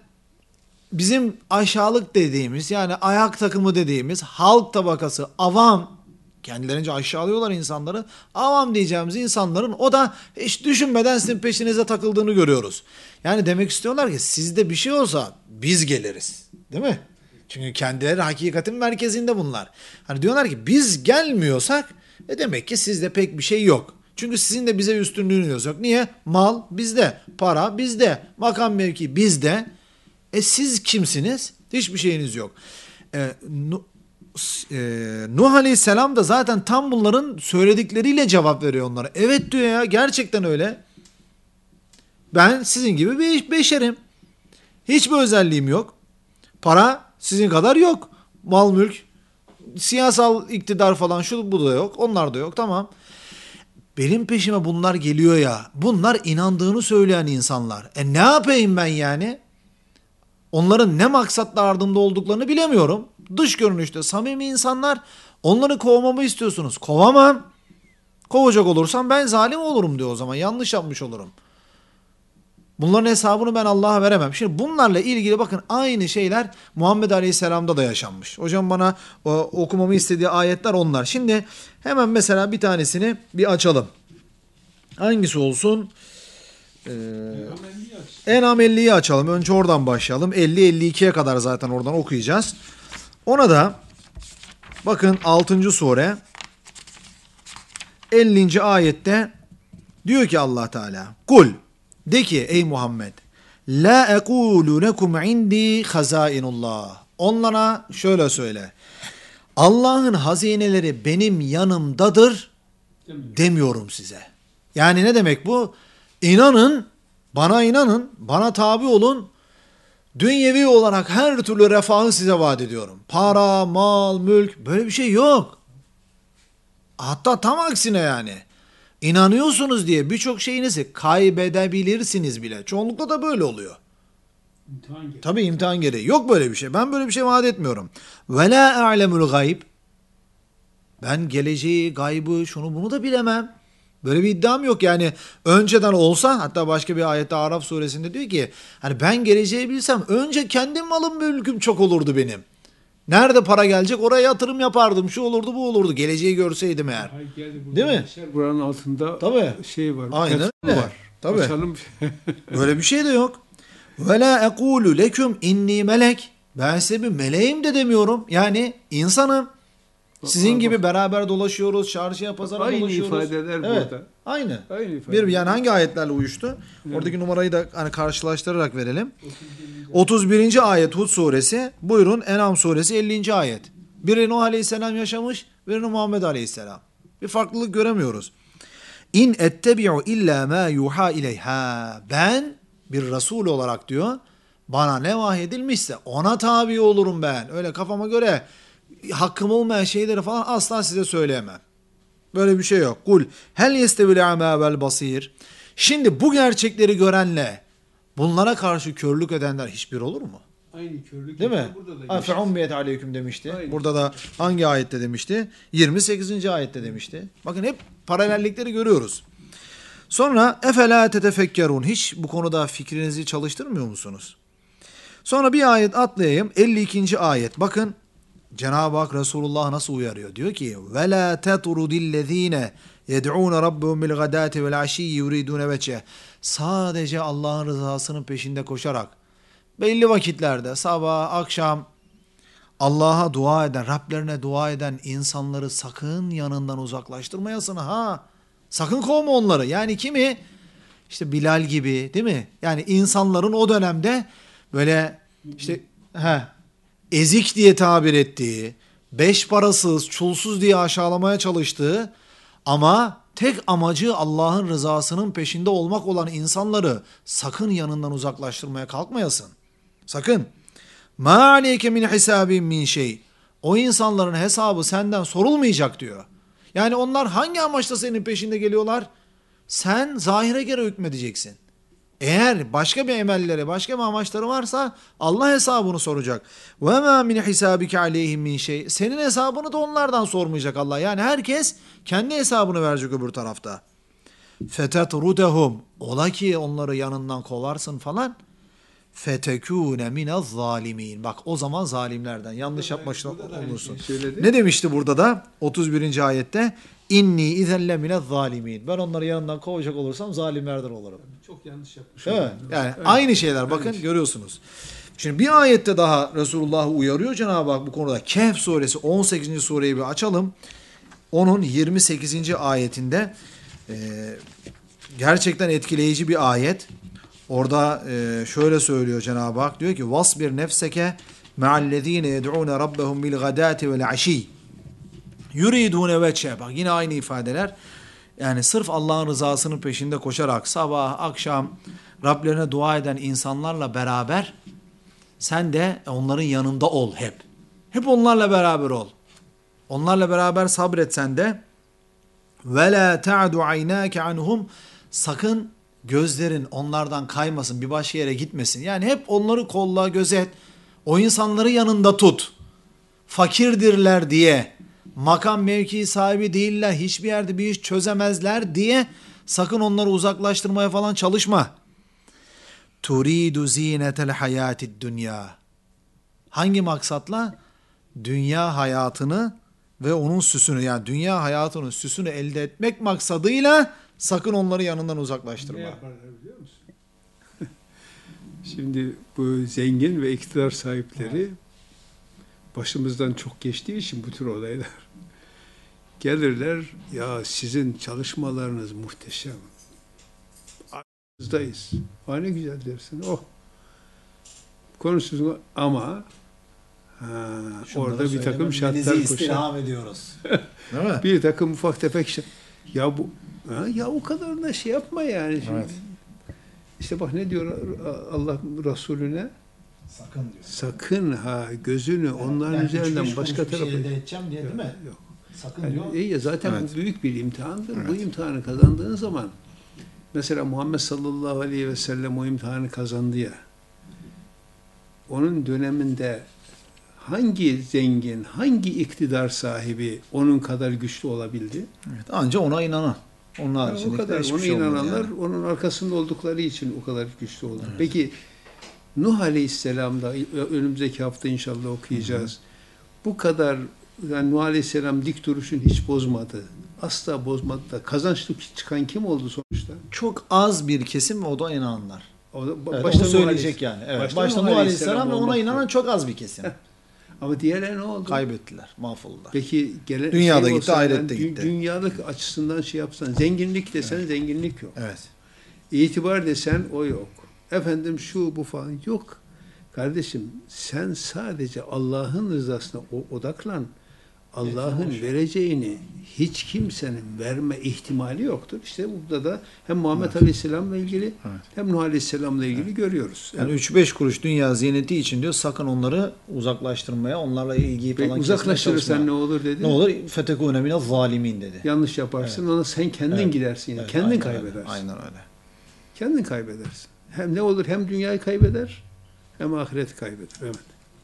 bizim aşağılık dediğimiz yani ayak takımı dediğimiz halk tabakası avam, kendilerince aşağılıyorlar insanları. Avam diyeceğimiz insanların o da hiç düşünmeden sizin peşinize takıldığını görüyoruz. Yani demek istiyorlar ki sizde bir şey olsa biz geliriz. Değil mi? Çünkü kendileri hakikatin merkezinde bunlar. Hani diyorlar ki biz gelmiyorsak e demek ki sizde pek bir şey yok. Çünkü sizin de bize üstünlüğünüz yok. Niye? Mal bizde, para bizde, makam mevki bizde. E siz kimsiniz? Hiçbir şeyiniz yok. E, nu, e, Nuh Aleyhisselam da zaten tam bunların söyledikleriyle cevap veriyor onlara. Evet diyor ya, gerçekten öyle. Ben sizin gibi bir beşerim. Hiçbir özelliğim yok. Para sizin kadar yok. Mal mülk, siyasal iktidar falan şu bu da yok. Onlar da yok, tamam. benim peşime bunlar geliyor ya, bunlar inandığını söyleyen insanlar. E ne yapayım ben yani? Onların ne maksatla ardımda olduklarını bilemiyorum. Dış görünüşte samimi insanlar, onları kovmamı istiyorsunuz. Kovamam. Kovacak olursam ben zalim olurum diyor o zaman. Yanlış yapmış olurum. Bunların hesabını ben Allah'a veremem. Şimdi bunlarla ilgili bakın aynı şeyler Muhammed Aleyhisselam'da da yaşanmış. Hocam bana o, okumamı istediği ayetler onlar. Şimdi hemen mesela bir tanesini bir açalım. Hangisi olsun? Ee, En'am elliyi açalım. Önce oradan başlayalım. elli elli ikiye kadar zaten oradan okuyacağız. Ona da bakın altıncı sure ellinci ayette diyor ki Allah Teala, kul, de ki ey Muhammed, la ekulu lekum indi hazainullah. Onlara şöyle söyle, Allah'ın hazineleri benim yanımdadır demiyorum size. Yani ne demek bu? İnanın, bana inanın, bana tabi olun. Dünyevi olarak her türlü refahı size vaat ediyorum. Para, mal, mülk, böyle bir şey yok. Hatta tam aksine yani. İnanıyorsunuz diye birçok şeyinizi kaybedebilirsiniz bile. Çoğunlukla da böyle oluyor. İmtihan gereği. Tabii imtihan gereği. Yok böyle bir şey. Ben böyle bir şey vaat etmiyorum. Ve la a'lemul gayb. Ben geleceği, gaybı, şunu bunu da bilemem. Böyle bir iddiam yok yani. Önceden olsa, hatta başka bir ayette Araf suresinde diyor ki, hani ben geleceği bilsem önce kendim malım mülküm çok olurdu benim. Nerede para gelecek oraya yatırım yapardım. Şu olurdu bu olurdu. Geleceği görseydim eğer. Ay, geldi, değil mi? Yaşar, buranın altında Tabii. şey var. Aynen öyle. Var. Tabii. Açalım. Böyle bir şey de yok. Ve la ekulu leküm inni melek. Ben size bir meleğim de demiyorum. Yani insanım. Sizin Aa, gibi bak. beraber dolaşıyoruz. Çarşıya pazara Aynı dolaşıyoruz. ifadeler Evet. burada. Aynı. Aynı ifadeler. Bir yani hangi ayetlerle uyuştu? Evet. Oradaki numarayı da hani karşılaştırarak verelim. otuz birinci ayet Hud suresi. Buyurun En'am suresi ellinci ayet. Biri Nuh aleyhisselam yaşamış, birini Muhammed aleyhisselam. Bir farklılık göremiyoruz. İn ettebi'u illa ma yuha ileyha. Ben bir Resul olarak diyor, bana ne vahyedilmişse ona tabi olurum ben. Öyle kafama göre hakkım olmayan şeyleri falan asla size söyleyemem. Böyle bir şey yok. Kul hel yestevil a'ma vel basir. Şimdi bu gerçekleri görenle bunlara karşı körlük edenler hiçbir olur mu? Aynı körlük. Değil mi? Afe ummiyet aleyküm demişti. Aynen. Burada da hangi ayette demişti? yirmi sekizinci ayette demişti. Bakın hep paralellikleri görüyoruz. Sonra efela tetefekkerun. Hiç bu konuda fikrinizi çalıştırmıyor musunuz? Sonra bir ayet atlayayım. elli ikinci ayet. Bakın Cenab-ı Hak Resulullah nasıl uyarıyor? Diyor ki ve la tetrudillezine yed'un rabbahum bil gadati vel aşiyyi yuridun vece. Sadece Allah'ın rızasının peşinde koşarak belli vakitlerde sabah, akşam Allah'a dua eden, Rablerine dua eden insanları sakın yanından uzaklaştırmayasın ha. Sakın kovma onları. Yani kimi? İşte Bilal gibi, değil mi? Yani insanların o dönemde böyle işte he, ezik diye tabir ettiği, beş parasız, çulsuz diye aşağılamaya çalıştığı ama tek amacı Allah'ın rızasının peşinde olmak olan insanları sakın yanından uzaklaştırmaya kalkmayasın. Sakın. Ma aleyke min hisabin min şey. O insanların hesabı senden sorulmayacak diyor. Yani onlar hangi amaçla senin peşinde geliyorlar? Sen zahire göre hükmedeceksin. Eğer başka bir emelleri, başka bir amaçları varsa Allah hesabını soracak. Ve ma min hisabike aleyhim min şey. Senin hesabını da onlardan sormayacak Allah. Yani herkes kendi hesabını verecek öbür tarafta. Fetetrudehum. Ola ki onları yanından kovarsın falan. Fetekûne minez zalimin. Bak o zaman zalimlerden. Yanlış yapmış olursun. Ne demişti burada da? otuz birinci ayette. İnni izelle minez zalimin. Ben onları yanından kovacak olursam zalimlerden olurum. Çok yanlış yapmış. Evet. Yani evet. aynı şeyler. Bakın aynı görüyorsunuz. Şimdi bir ayette daha Resulullah'ı uyarıyor Cenab-ı Hak bu konuda. Kehf suresi on sekizinci sureyi bir açalım. Onun yirmi sekizinci ayetinde e, gerçekten etkileyici bir ayet. Orada e, şöyle söylüyor Cenab-ı Hak. Diyor ki vasbir nefseke me'allezine yed'une rabbehum bil gadati vel aşi yuridune veçhe. Bak yine aynı ifadeler. Yani sırf Allah'ın rızasının peşinde koşarak sabah akşam Rablerine dua eden insanlarla beraber sen de onların yanında ol hep. Hep onlarla beraber ol. Onlarla beraber sabret sen de. Ve la ta'du aynake anhum. Sakın gözlerin onlardan kaymasın, bir başka yere gitmesin. Yani hep onları kolla, gözet. O insanları yanında tut. Fakirdirler diye, makam mevki sahibi değiller, hiçbir yerde bir iş çözemezler diye sakın onları uzaklaştırmaya falan çalışma. Turidu zinetel hayatid dünya. Hangi maksatla? Dünya hayatını ve onun süsünü, yani dünya hayatının süsünü elde etmek maksadıyla sakın onları yanından uzaklaştırma. Ne yaparlar biliyor musun? Şimdi bu zengin ve iktidar sahipleri başımızdan çok geçtiği için bu tür olaylar gelirler, ya sizin çalışmalarınız muhteşem. Aramızdayız. Ha ne güzel dersin. Oh. Konuşuyorsun ama ha, orada bir takım şartlar koşar. ediyoruz. Değil mi? Bir takım ufak tefek şey. Ya bu ha, ya o kadar da şey yapma yani. Şimdi, Evet. İşte bak ne diyor Allah Resulüne? Sakın diyor. Sakın ha gözünü evet, onların üzerinden başka tarafa şey elde edeceğim diye değil mi? Yok. Sakın yani, diyor. İyi ya zaten evet. bu büyük bir imtihandır. Evet. Bu imtihanı kazandığın zaman mesela Muhammed sallallahu aleyhi ve sellem o imtihanı kazandı ya. Onun döneminde hangi zengin, hangi iktidar sahibi onun kadar güçlü olabildi? Evet, ancak ona inanan. Onlar yani o kadar ona şey inananlar yani. onun arkasında oldukları için o kadar güçlü oldu. Evet. Peki Nuh Aleyhisselam'da önümüzdeki hafta inşallah okuyacağız. Hı hı. Bu kadar yani Nuh Aleyhisselam dik duruşunu hiç bozmadı. Asla bozmadı da kazançlı çıkan kim oldu sonuçta? Çok az bir kesim ve o da inananlar. O da, evet, başta onu söyleyecek yani. Evet. Başta, başta Nuh Aleyhisselam ve ona inanan yok. Çok az bir kesim. Ama diğerleri ne oldu? Kaybettiler, mahvoldular. Peki gelen dünyada şey gitti, ahirette yani, gitti. Dünyalık açısından şey yapsan, zenginlik desen evet. zenginlik yok. Evet. İtibar desen o yok. Efendim şu bu falan yok. Kardeşim sen sadece Allah'ın rızasına odaklan. Allah'ın vereceğini hiç kimsenin verme ihtimali yoktur. İşte burada da hem Muhammed evet. Aleyhisselam'la ilgili evet. hem Nuh Aleyhisselam'la ilgili evet. görüyoruz. Yani üç beş kuruş dünya ziyneti için diyor sakın onları uzaklaştırmaya, onlarla ilgiyi falan kesmeye uzaklaştırırsan ne olur dedi? Ne olur? Fetekûne mine zalimin dedi. Yanlış yaparsın evet. ona sen kendin evet. gidersin. Yani. Evet. Kendin aynen kaybedersin. Öyle. Aynen öyle. Kendin kaybedersin. Hem ne olur hem dünyayı kaybeder hem ahireti kaybeder. Evet.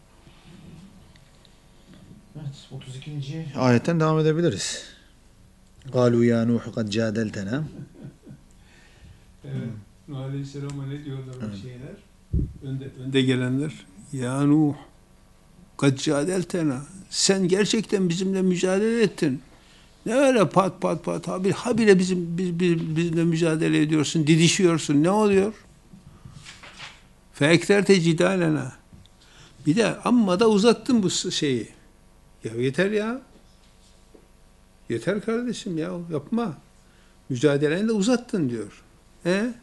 Evet, otuz ikinci ayetten devam edebiliriz. قَالُوا يَا نُوحُ قَدْ جَادَلْتَنَا. Evet, Nuh Aleyhisselam'a ne diyorlar o evet. şeyler? Önde, önde gelenler. Ya Nuh, قَدْ جَادَلْتَنَا. Sen gerçekten bizimle mücadele ettin. Ne öyle pat pat pat, habire, habire bizim, biz, biz, bizimle mücadele ediyorsun, didişiyorsun. Ne oluyor? فَاَكْتَرْتَ جِدَالَنَا. Bir de amma da uzattın bu şeyi. Ya yeter ya. Yeter kardeşim ya. Yapma. Mücadeleni de uzattın diyor. E?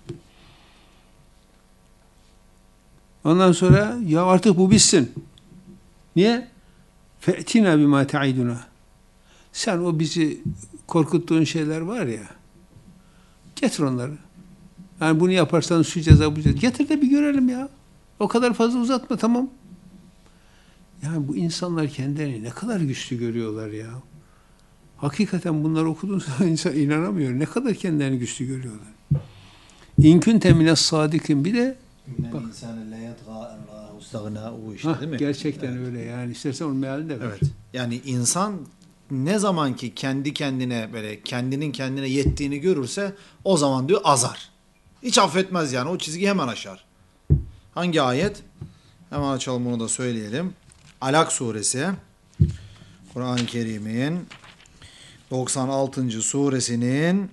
Ondan sonra ya artık bu bitsin. Niye? Fe'tina bima ta'iduna. Sen o bizi korkuttuğun şeyler var ya. Getir onları. Yani bunu yaparsan şu ceza bu ceza. Getir de bir görelim ya. O kadar fazla uzatma tamam. Yani bu insanlar kendilerini ne kadar güçlü görüyorlar ya. Hakikaten bunları okuduğun zaman insan inanamıyor. Ne kadar kendilerini güçlü görüyorlar. İnkün temine sadikin bir de bak. Ha, değil mi? Gerçekten evet. öyle yani. İstersen onun mealini de ver. Evet. Yani insan ne zaman ki kendi kendine böyle kendinin kendine yettiğini görürse o zaman diyor azar. Hiç affetmez yani. O çizgiyi hemen aşar. Hangi ayet? Hemen açalım bunu da söyleyelim. Alak suresi. Kur'an-ı Kerim'in doksan altıncı suresinin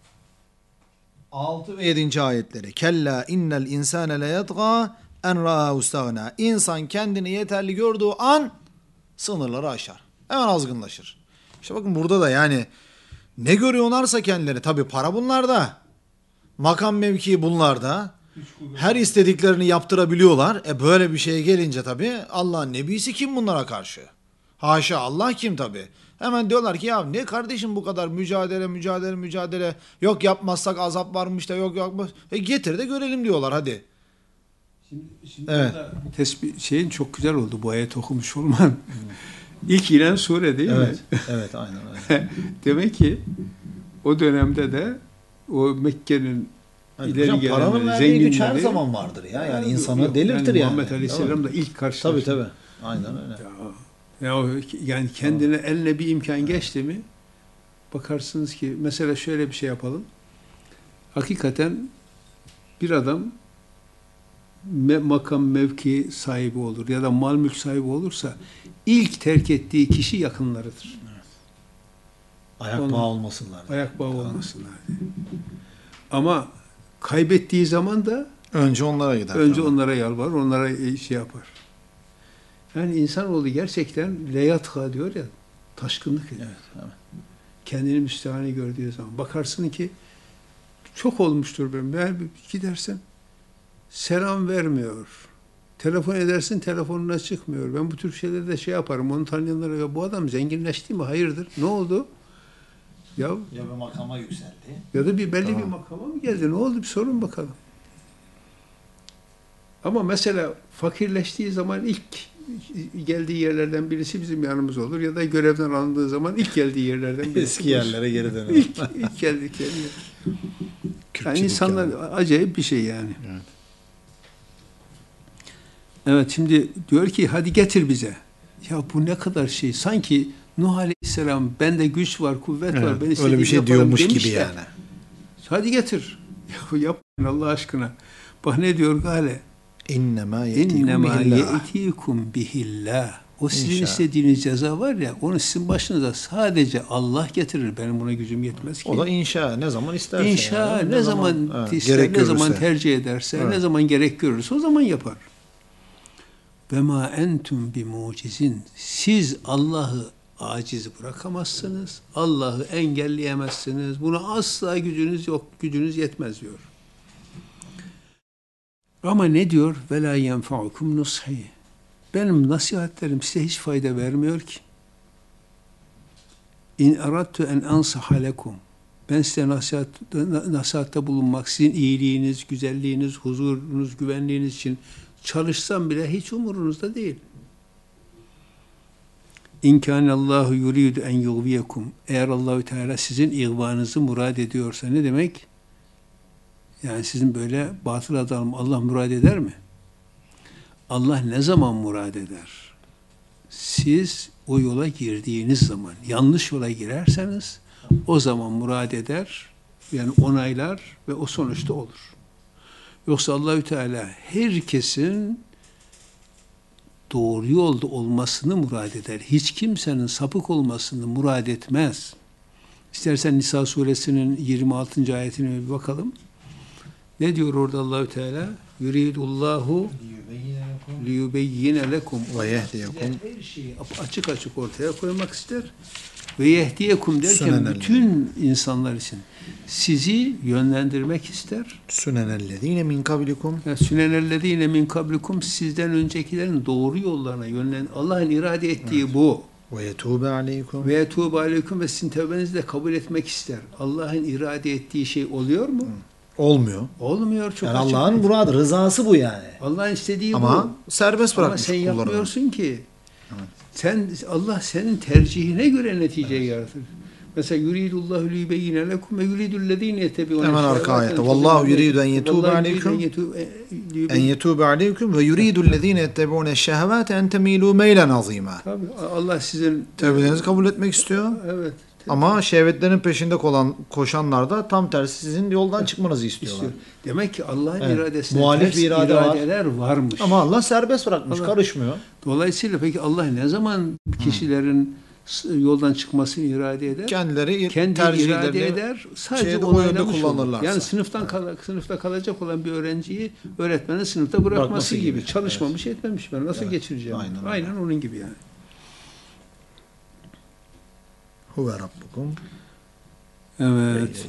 altı ve yedinci ayetleri. Kella innel insane le yatgâ en râhu istagna. İnsan kendini yeterli gördüğü an sınırları aşar. Hemen azgınlaşır. İşte bakın burada da yani ne görüyorlarsa kendileri, tabii para bunlarda, makam mevki bunlarda, her istediklerini yaptırabiliyorlar. E böyle bir şeye gelince tabii Allah'ın nebisi kim bunlara karşı? Haşa, Allah kim tabii? Hemen diyorlar ki ya ne kardeşim bu kadar mücadele mücadele mücadele, yok yapmazsak azap varmış da yok yapmaz. E getir de görelim diyorlar hadi. Şimdi, şimdi evet. Tespih şeyin çok güzel oldu bu ayet okumuş olman. İlk inen sure değil Evet, mi? evet, aynen öyle. Demek ki o dönemde de o Mekke'nin Evet, ileri hocam paranın gelenleri, verdiği güç her zenginleri, zaman vardır ya. Yani ya, insanı yok, delirtir yani yani. Muhammed Aleyhisselam da ilk Tabii karşılaştı. tabii. Aynen öyle. Ya, ya o- yani kendine eline bir imkan geçti mi bakarsınız ki mesela şöyle bir şey yapalım. Hakikaten bir adam me- makam mevki sahibi olur ya da mal mülk sahibi olursa ilk terk ettiği kişi yakınlarıdır. Ayak Onun- bağı olmasınlar. Ayak bağı olmasınlar diye. Ama kaybettiği zaman da Önce onlara gider. önce tabii. onlara yalvar, onlara e, şey yapar. Yani insanoğlu gerçekten leyatha diyor ya, taşkınlık ediyor. Evet, evet. Kendini müstehani gördüğü zaman. Bakarsın ki çok olmuştur benim. Ben bir- gidersen selam vermiyor. Telefon edersin telefonuna çıkmıyor. Ben bu tür şeyleri de şey yaparım. Onu tanıyanlara ya bu adam zenginleşti mi? Hayırdır? Ne oldu? Ya Ya bir makama yükseldi. ya da bir belli bir Tamam. makama mı geldi? Ne oldu? Bir sorun bakalım. Ama mesela fakirleştiği zaman ilk geldiği yerlerden birisi bizim yanımız olur ya da görevden alındığı zaman ilk geldiği yerlerden birisi. Eski yerlere geri dönelim. İlk, ilk geldikleri yer. Yani insanlar acayip bir şey yani. Evet. Evet, şimdi diyor ki hadi getir bize. Ya bu ne kadar şey. Sanki Nuh Aleyhisselam bende güç var, kuvvet var. Ben Evet, öyle istediğimi bir şey yaparım diyormuş demiş gibi de, yani. hadi getir. Ya yapmayın Allah aşkına. Bak ne diyor gale. İnnemâ ye'tikum İnnemâ bihillah. ye'tikum bihillah. O sizin İnşallah. istediğiniz ceza var ya, onu sizin başınıza sadece Allah getirir. Benim buna gücüm yetmez ki. O da inşa. Ne zaman isterse. İnşa yani. ne, zaman, evet, ister, gerek ne zaman görürse. tercih ederse, Evet. ne zaman gerek görürse o zaman yapar. Ve ma entum bi mucizin. Siz Allah'ı aciz bırakamazsınız. Allah'ı engelleyemezsiniz. Buna asla gücünüz yok, gücünüz yetmez diyor. Ama ne diyor? Ve la yenfa'ukum nushi. Benim nasihatlerim size hiç fayda vermiyor ki. İn aradtu en ansaha lekum. Ben size nasihat, nasihatte bulunmak, sizin iyiliğiniz, güzelliğiniz, huzurunuz, güvenliğiniz için çalışsam bile hiç umurunuzda değil. İn kânallâhu yuridu en yugviyekum. Eğer Allahü Teala sizin ihvanınızı murad ediyorsa ne demek? Yani sizin böyle batıl adam Allah murad eder mi? Allah ne zaman murad eder? Siz o yola girdiğiniz zaman, yanlış yola girerseniz o zaman murad eder, yani onaylar ve o sonuçta olur. Yoksa Allahü Teala herkesin doğru yolda olmasını murad eder. Hiç kimsenin sapık olmasını murad etmez. İstersen Nisa suresinin yirmi altıncı ayetine bir bakalım. Ne diyor orada Allahü Teala? Yuridullahu liyubeyyine lekum. Ve yehdiyekum. Her şeyi açık açık ortaya koymak ister. Ve yehdiyekum derken Sünenel. bütün insanlar için sizi yönlendirmek ister. Sünenellezîne min kablikum. Sünenellezîne min kablikum, sizden öncekilerin doğru yollarına yönlen. Allah'ın irade ettiği evet. bu. Ve yetûbe aleykum. Ve yetûbe aleykum ve sizin tevbenizi de kabul etmek ister. Allah'ın irade ettiği şey oluyor mu? Olmuyor. Olmuyor çok Yani açık. Allah'ın muradı, rızası bu yani. Allah'ın istediği Ama bu. serbest Ama bırakmış sen kullarını. yapmıyorsun ki. Evet. Sen Allah senin tercihine göre neticeyi evet. yaratır. Mesela yuridullahu liyubeyyine lekum ve yuridullezîne yettebi'ûne hemen arka ayette. Vallahu yuridu en yetûbe aleykum en yetûbe aleykum ve yuridullezîne yettebi'ûne şehevâte en temîlû meylen azîmâ. Tabii Allah sizin tevbelerinizi kabul etmek istiyor. Evet. Ama şehvetlerin peşinde olan koşanlar da tam tersi sizin yoldan çıkmanızı istiyorlar. İstiyor. Demek ki Allah'ın evet. iradesine muhalif bir irade iradeler var. varmış. Ama Allah serbest bırakmış, Allah karışmıyor. Dolayısıyla peki Allah ne zaman kişilerin hmm. yoldan çıkmasını irade eder? Kendileri kendi irade eder. Sadece onaylamış olur. Yani sınıftan evet. kal sınıfta kalacak olan bir öğrenciyi öğretmenin sınıfta bırakması, bırakması gibi. gibi. Çalışmamış, evet. etmemiş. Ben nasıl evet. geçireceğim? Aynen, Aynen onun gibi yani. Huve Rabbukum. Evet.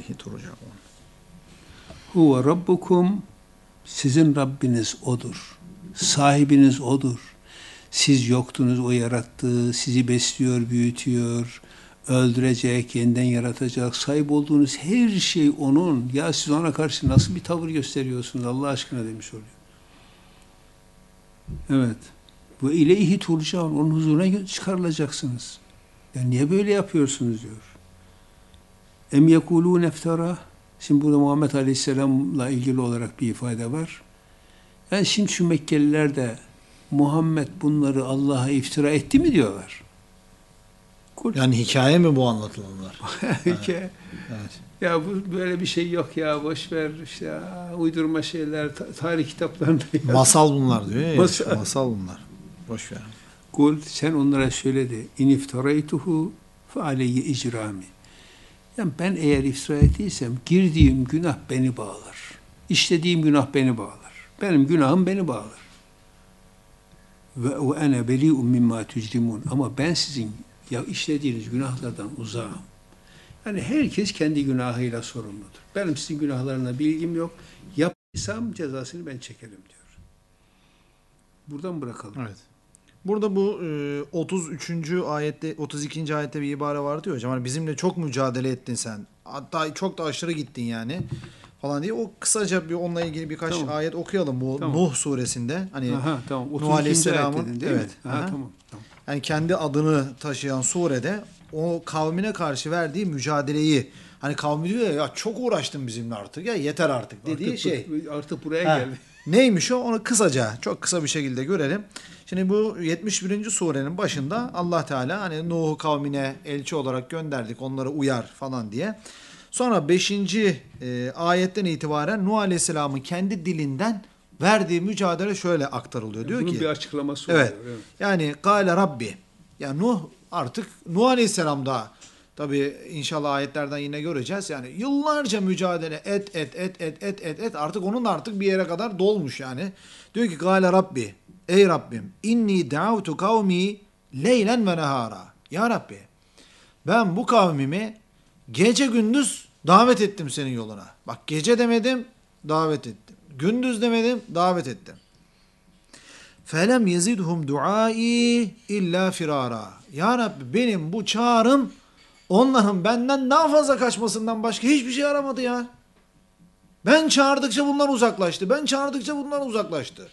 Huve Rabbukum. Sizin Rabbiniz O'dur. Sahibiniz O'dur. Siz yoktunuz, O yarattı. Sizi besliyor, büyütüyor. Öldürecek, yeniden yaratacak. Sahip olduğunuz her şey O'nun. Ya siz O'na karşı nasıl bir tavır gösteriyorsunuz Allah aşkına demiş oluyor. Evet. Ve ileyhi turcaun. Onun huzuruna çıkarılacaksınız. Yani niye böyle yapıyorsunuz diyor. Em yekulûne iftara. Şimdi burada Muhammed Aleyhisselam'la ilgili olarak bir ifade var. Yani şimdi şu Mekkeliler de Muhammed bunları Allah'a iftira etti mi diyorlar. Kul. Yani hikaye mi bu anlatılanlar? Hikaye. Evet. Ya bu böyle bir şey yok ya, boş ver işte ya, uydurma şeyler ta- tarih kitaplarında yaz. Masal bunlar diyor ya. Masal. Masal bunlar. Boş ver. Kul, sen onlara söyle de in iftaraytuhu fe aleyhi icrami. Yani ben eğer iftira ettiysem girdiğim günah beni bağlar. İşlediğim günah beni bağlar. Benim günahım beni bağlar. Ve ve ene beli'un mimma tujrimun. Ama ben sizin ya işlediğiniz günahlardan uzağım. Yani herkes kendi günahıyla sorumludur. Benim sizin günahlarına bilgim yok. Yaptıysam cezasını ben çekerim diyor. Buradan bırakalım. Evet. Burada bu e, otuz üçüncü ayette, otuz ikinci ayette bir ibare vardı ya hocam. Hani bizimle çok mücadele ettin sen. Hatta çok da aşırı gittin yani falan diye. O kısaca bir onunla ilgili birkaç Tamam. ayet okuyalım bu Tamam. Nuh suresinde. Hani Aha, tamam. Nuh Aleyhisselam'ın ayet dedin, değil evet. mi? Aha, Aha. tamam, tamam. Yani kendi adını taşıyan surede o kavmine karşı verdiği mücadeleyi, hani kavmi diyor ya, ya çok uğraştın bizimle artık ya yeter artık dediği Artık, şey. artık buraya Ha, geldi. neymiş o? Onu kısaca, çok kısa bir şekilde görelim. Şimdi bu yetmiş birinci surenin başında Allah Teala hani Nuh'u kavmine elçi olarak gönderdik, onları uyar falan diye. Sonra beşinci E, ayetten itibaren Nuh Aleyhisselam'ın kendi dilinden verdiği mücadele şöyle aktarılıyor. Diyor Bunun ki, bir açıklaması evet, oluyor. Evet. yani Kâle Rabbi, yani Nuh artık Nuh Aleyhisselam da tabi inşallah ayetlerden yine göreceğiz. Yani yıllarca mücadele et et et et et et et artık onun artık bir yere kadar dolmuş yani. Diyor ki Kâle Rabbi, ey Rabbim, inni da'avtu kavmi leylen ve nehara. Ya Rabbi, ben bu kavmimi gece gündüz davet ettim senin yoluna. Bak, gece demedim, davet ettim. Gündüz demedim, davet ettim. Felem yezidhum duai illa firara. Ya Rabbi, benim bu çağrım onların benden daha fazla kaçmasından başka hiçbir şey aramadı ya. Ben çağırdıkça bunlar uzaklaştı. Ben çağırdıkça bunlar uzaklaştı.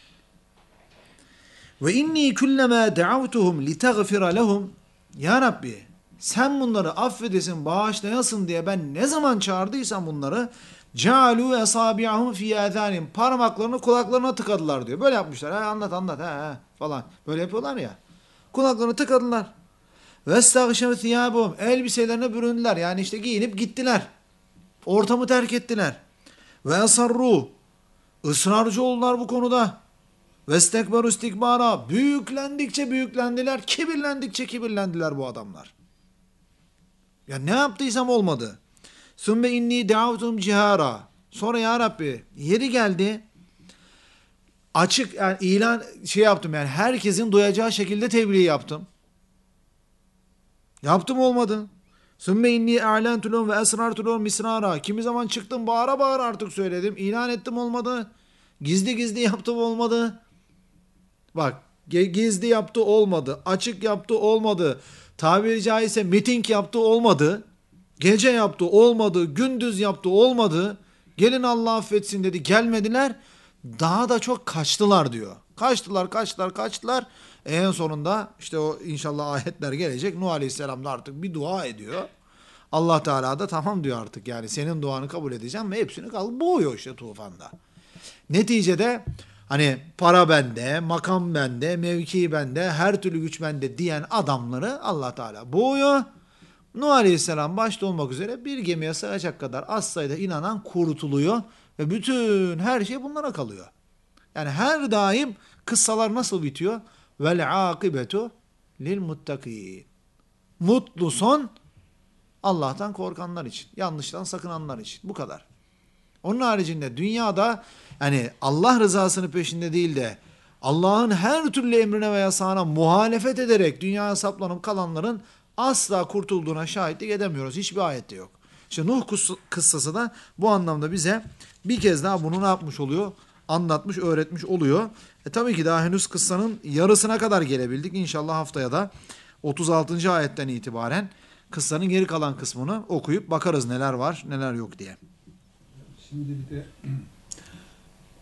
Ve inni kullama da'avtuhum litaghfira lehum. Ya Rabbi, sen bunları affedesin, bağışlayasın diye ben ne zaman çağırdıysam bunları, cealu esabi'ahum fi azanim, parmaklarını kulaklarına tıkadılar diyor. Böyle yapmışlar. Ha, anlat anlat ha, ha falan. Böyle yapıyorlar ya. Kulaklarını tıkadılar. Ve estağşev thiyabum, elbiselerine büründüler. Yani işte giyinip gittiler. Ortamı terk ettiler. Ve esarru, ısrarcı oldular bu konuda. Ve istekberu istikbara, büyüklendikçe büyüklendiler, kibirlendikçe kibirlendiler bu adamlar. Ya ne yaptıysam olmadı. Sümme inni da'avtum cihara. Sonra ya Rabbi, yeri geldi, açık yani ilan şey yaptım, yani herkesin duyacağı şekilde tebliğ yaptım. Yaptım, olmadı. Sümme inni a'lentulun ve esrartulun misrara. Kimi zaman çıktım bağıra bağıra artık söyledim. İlan ettim, olmadı. Gizli gizli yaptım, olmadı. Bak, gizli yaptı, olmadı. Açık yaptı, olmadı. Tabiri caizse miting yaptı, olmadı. Gece yaptı, olmadı. Gündüz yaptı, olmadı. Gelin Allah affetsin dedi, gelmediler. Daha da çok kaçtılar diyor. Kaçtılar, kaçtılar, kaçtılar. En sonunda işte o inşallah ayetler gelecek. Nuh Aleyhisselam da artık bir dua ediyor. Allah Teala da tamam diyor artık, yani senin duanı kabul edeceğim ve hepsini kalıp boğuyor işte tufanda. Neticede hani para bende, makam bende, mevki bende, her türlü güç bende diyen adamları Allah Teala boğuyor. Nuh Aleyhisselam başta olmak üzere bir gemiye sığacak kadar az sayıda inanan kurtuluyor ve bütün her şey bunlara kalıyor. Yani her daim kıssalar nasıl bitiyor? Vel akibetu lil muttaki. Mutlu son Allah'tan korkanlar için, yanlıştan sakınanlar için. Bu kadar. Onun haricinde dünyada yani Allah rızasını peşinde değil de Allah'ın her türlü emrine ve yasağına muhalefet ederek dünyaya saplanıp kalanların asla kurtulduğuna şahitlik edemiyoruz. Hiçbir ayette yok. İşte Nuh kıssası da bu anlamda bize bir kez daha bunu ne yapmış oluyor? Anlatmış, öğretmiş oluyor. E tabii ki daha henüz kıssanın yarısına kadar gelebildik. İnşallah haftaya da otuz altıncı ayetten itibaren kıssanın geri kalan kısmını okuyup bakarız neler var, neler yok diye. Şimdi bir de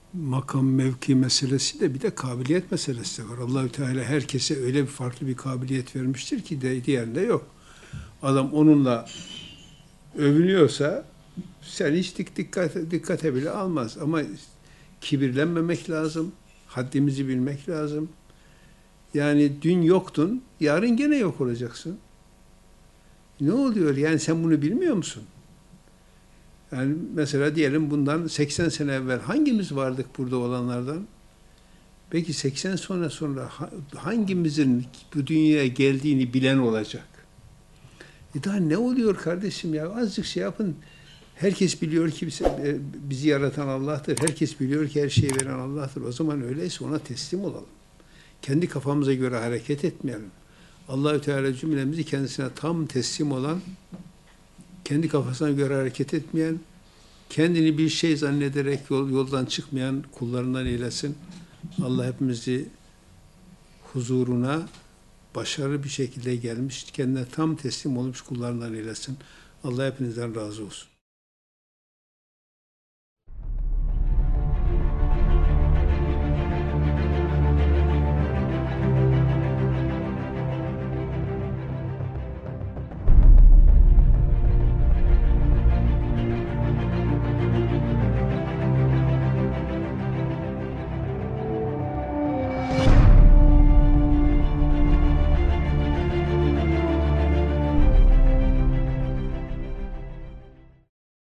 makam mevki meselesi de bir de kabiliyet meselesi de var. Allahü Teala herkese öyle bir farklı bir kabiliyet vermiştir ki de diğerinde yok. Adam onunla övünüyorsa sen hiç dik dikkat dikkate bile almaz. Ama kibirlenmemek lazım. Haddimizi bilmek lazım. Yani dün yoktun, yarın gene yok olacaksın. Ne oluyor? Yani sen bunu bilmiyor musun? Yani mesela diyelim bundan seksen sene evvel hangimiz vardık burada olanlardan? Peki seksen sene sonra hangimizin bu dünyaya geldiğini bilen olacak? E daha ne oluyor kardeşim ya? Azıcık şey yapın. Herkes biliyor ki bizi yaratan Allah'tır. Herkes biliyor ki her şeyi veren Allah'tır. O zaman öyleyse ona teslim olalım. Kendi kafamıza göre hareket etmeyelim. Allahü Teala cümlemizi kendisine tam teslim olan, kendi kafasına göre hareket etmeyen, kendini bir şey zannederek yol, yoldan çıkmayan kullarından eylesin. Allah hepimizi huzuruna başarılı bir şekilde gelmiş, kendine tam teslim olmuş kullarından eylesin. Allah hepinizden razı olsun.